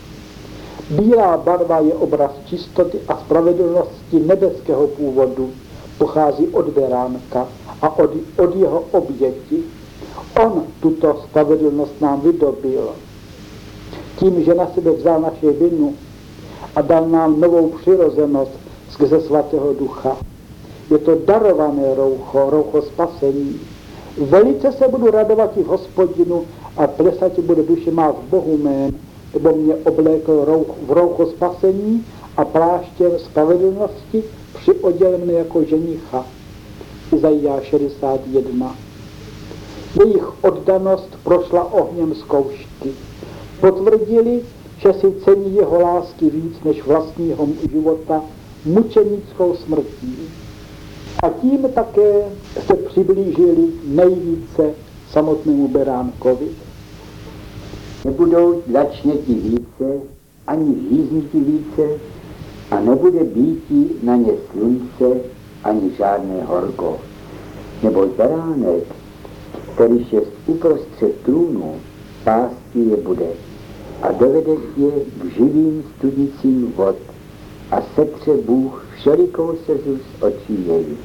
Speaker 2: Bílá barva je obraz čistoty a spravedlnosti nebeského původu. Pochází od beránka a od, od jeho oběti. On tuto spravedlnost nám vydobil. Tím, že na sebe vzal naše vinu a dal nám novou přirozenost skrze svatého ducha. Je to darované roucho, roucho spasení. Velice se budu radovat i v Hospodinu a plesati bude duše má v Bohu mém, nebo mě oblékl rouch, v roucho spasení a pláštěm spravedlnosti přioděl mne jako ženicha. Izajáš šedesát jedna. Jejich oddanost prošla ohněm zkoušky. Potvrdili, že si cení jeho lásky víc než vlastního života mučenickou smrtí. A tím také se přiblížili nejvíce samotnému beránkovi.
Speaker 3: Nebudou tlačněti více, ani žízniti více, a nebude býti na ně slunce, ani žádné horko. Neboť beránek, který je uprostřed trůnu, pásti je bude a dovede je k živým studnicím vod a setře Bůh všelikou slzu z očí jejich.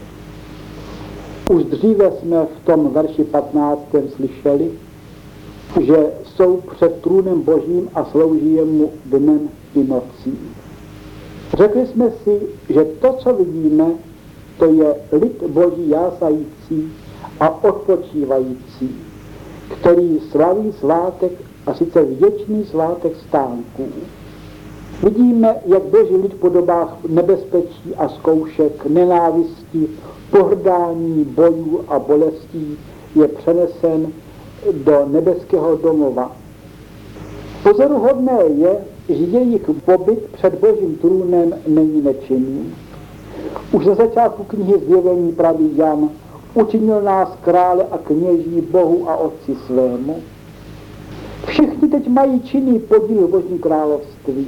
Speaker 2: Už dříve jsme v tom verši patnáctém slyšeli, že jsou před trůnem Božím a slouží jemu dnem i nocí. Řekli jsme si, že to, co vidíme, to je lid Boží jásající a odpočívající, který slaví svátek, a sice věčný svátek stánků. Vidíme, jak běží lid po dobách nebezpečí a zkoušek, nenávisti, pohrdání, bojů a bolestí je přenesen do nebeského domova. Pozoruhodné je, že jejich pobyt před Božím trůnem není nečinný. Už ze začátku knihy Zjevení praví Jan, učinil nás krále a kněží Bohu a Otci svému. Všichni teď mají činný podíl v Božím království.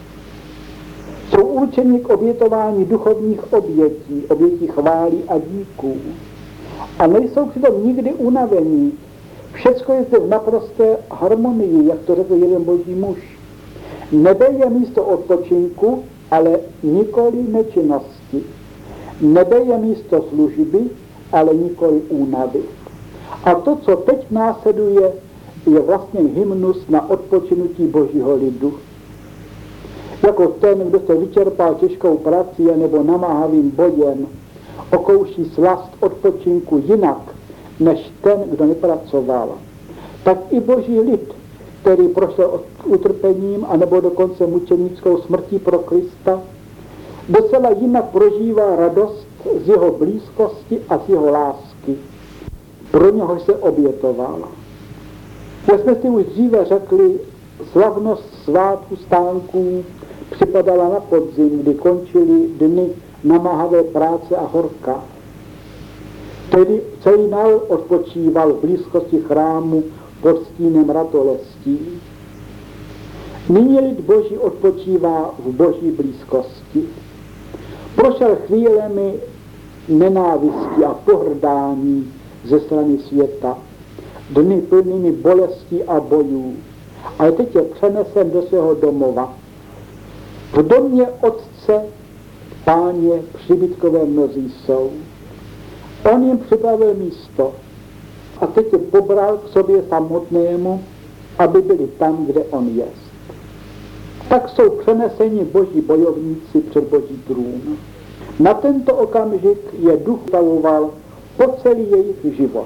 Speaker 2: Jsou určeni k obětování duchovních obětí, obětí chvály a díků. A nejsou přitom nikdy unavení. Všecko je zde v naprosté harmonii, jak to řekl jeden boží muž. Nebe je místo odpočinku, ale nikoli nečinnosti. Nebe je místo služby, ale nikoli únavy. A to, co teď následuje, je vlastně hymnus na odpočinutí Božího lidu. Jako ten, kdo se vyčerpal těžkou prací nebo namáhavým bojem, okouší slast odpočinku jinak, než ten, kdo nepracoval. Tak i Boží lid, který prošel utrpením anebo dokonce mučenickou smrtí pro Krista, docela jinak prožívá radost z jeho blízkosti a z jeho lásky. Pro něho se obětovala. Jak jsme si už dříve řekli, slavnost svátku stánků připadala na podzim, kdy končily dny namáhavé práce a horka. Tedy celý národ odpočíval v blízkosti chrámu pod stínem ratolestí. Nyní lid Boží odpočívá v Boží blízkosti. Prošel chvílemi nenávisti a pohrdání ze strany světa, dny plnými bolestí a bojů, ale teď je přenesen do svého domova. V domě Otce Páně příbytkové mnozí jsou. On jim připravil místo a teď je pobral k sobě samotnému, aby byli tam, kde on je. Tak jsou přeneseni boží bojovníci před Boží trůn. Na tento okamžik je duch stavoval po celý jejich život.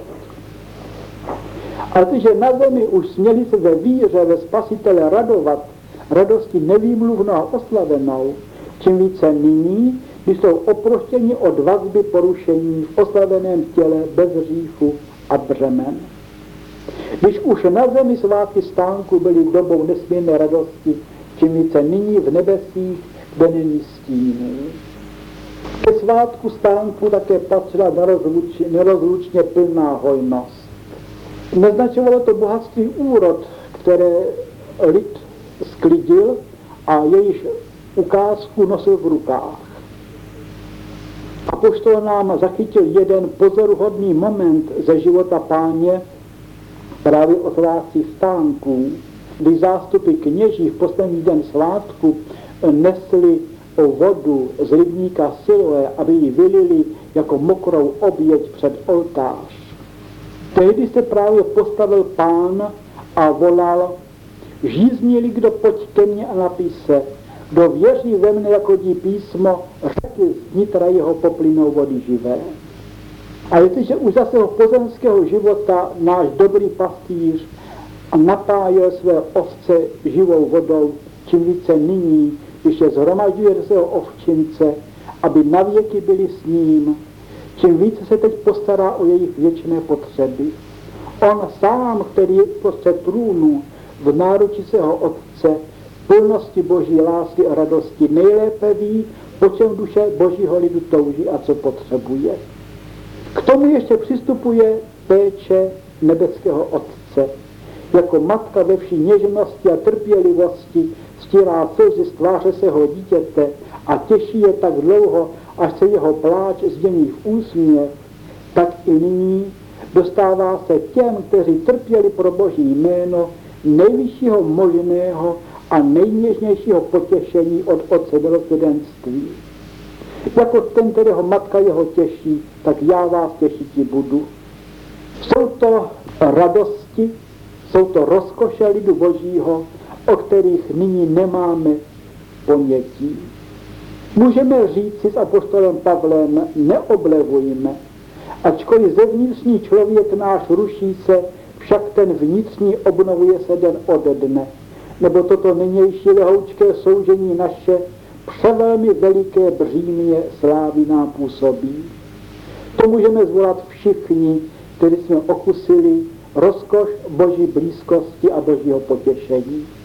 Speaker 2: A protože na zemi už směli se ve víře ve Spasitele radovat, radosti nevýmluvnou a oslavenou, čím více nyní, když jsou oproštěni od vazby porušení v oslaveném těle bez hříchu a břemen. Když už na zemi svátky stánku byly dobou nesmírné radosti, čím více nyní v nebesích, kde není stínu. Ke svátku stánku také patřila nerozlučně plná hojnost. Neznačovalo to bohatství úrod, které lid sklidil a jejíž ukázku nosil v rukách. Apoštol nám zachytil jeden pozoruhodný moment ze života Páně právě o svátcích stánků, kdy zástupy kněží v poslední den svátku nesli vodu z rybníka Siloé, aby ji vylili jako mokrou oběť před oltář. Tehdy se právě postavil Pán a volal: žízní-li kdo, pojď ke mně a napij se. Kdo věří ve mne, jako dí písmo, řeky z nitra jeho poplynou vody živé. A jestliže už za svého pozemského života náš dobrý pastýř napájel své ovce živou vodou, čím více nyní, když je zhromažďuje do svého ovčince, aby navěky byli s ním, čím více se teď postará o jejich věčné potřeby. On sám, který je prostřed trůnu, v náruči svého Otce, v plnosti Boží lásky a radosti nejlépe ví, po čem duše Božího lidu touží a co potřebuje. K tomu ještě přistupuje péče nebeského Otce. Jako matka ve vší něžnosti a trpělivosti stírá slzy z tváře svého dítěte a těší je tak dlouho, až se jeho pláč změní v úsměv, tak i nyní dostává se těm, kteří trpěli pro Boží jméno, nejvyššího možného a nejněžnějšího potěšení od Otce milosrdenství. Jako ten, kterého matka jeho těší, tak já vás těšiti budu. Jsou to radosti, jsou to rozkoše lidu Božího, o kterých nyní nemáme ponětí. Můžeme říci s apoštolem Pavlem: neoblevujme, ačkoliv zevnitřní člověk náš ruší se, však ten vnitřní obnovuje se den ode dne. Nebo toto nynější lehoučké soužení naše převelmi veliké břímě slávy nám působí. To můžeme zvolat všichni, kteří jsme okusili rozkoš Boží blízkosti a Božího potěšení.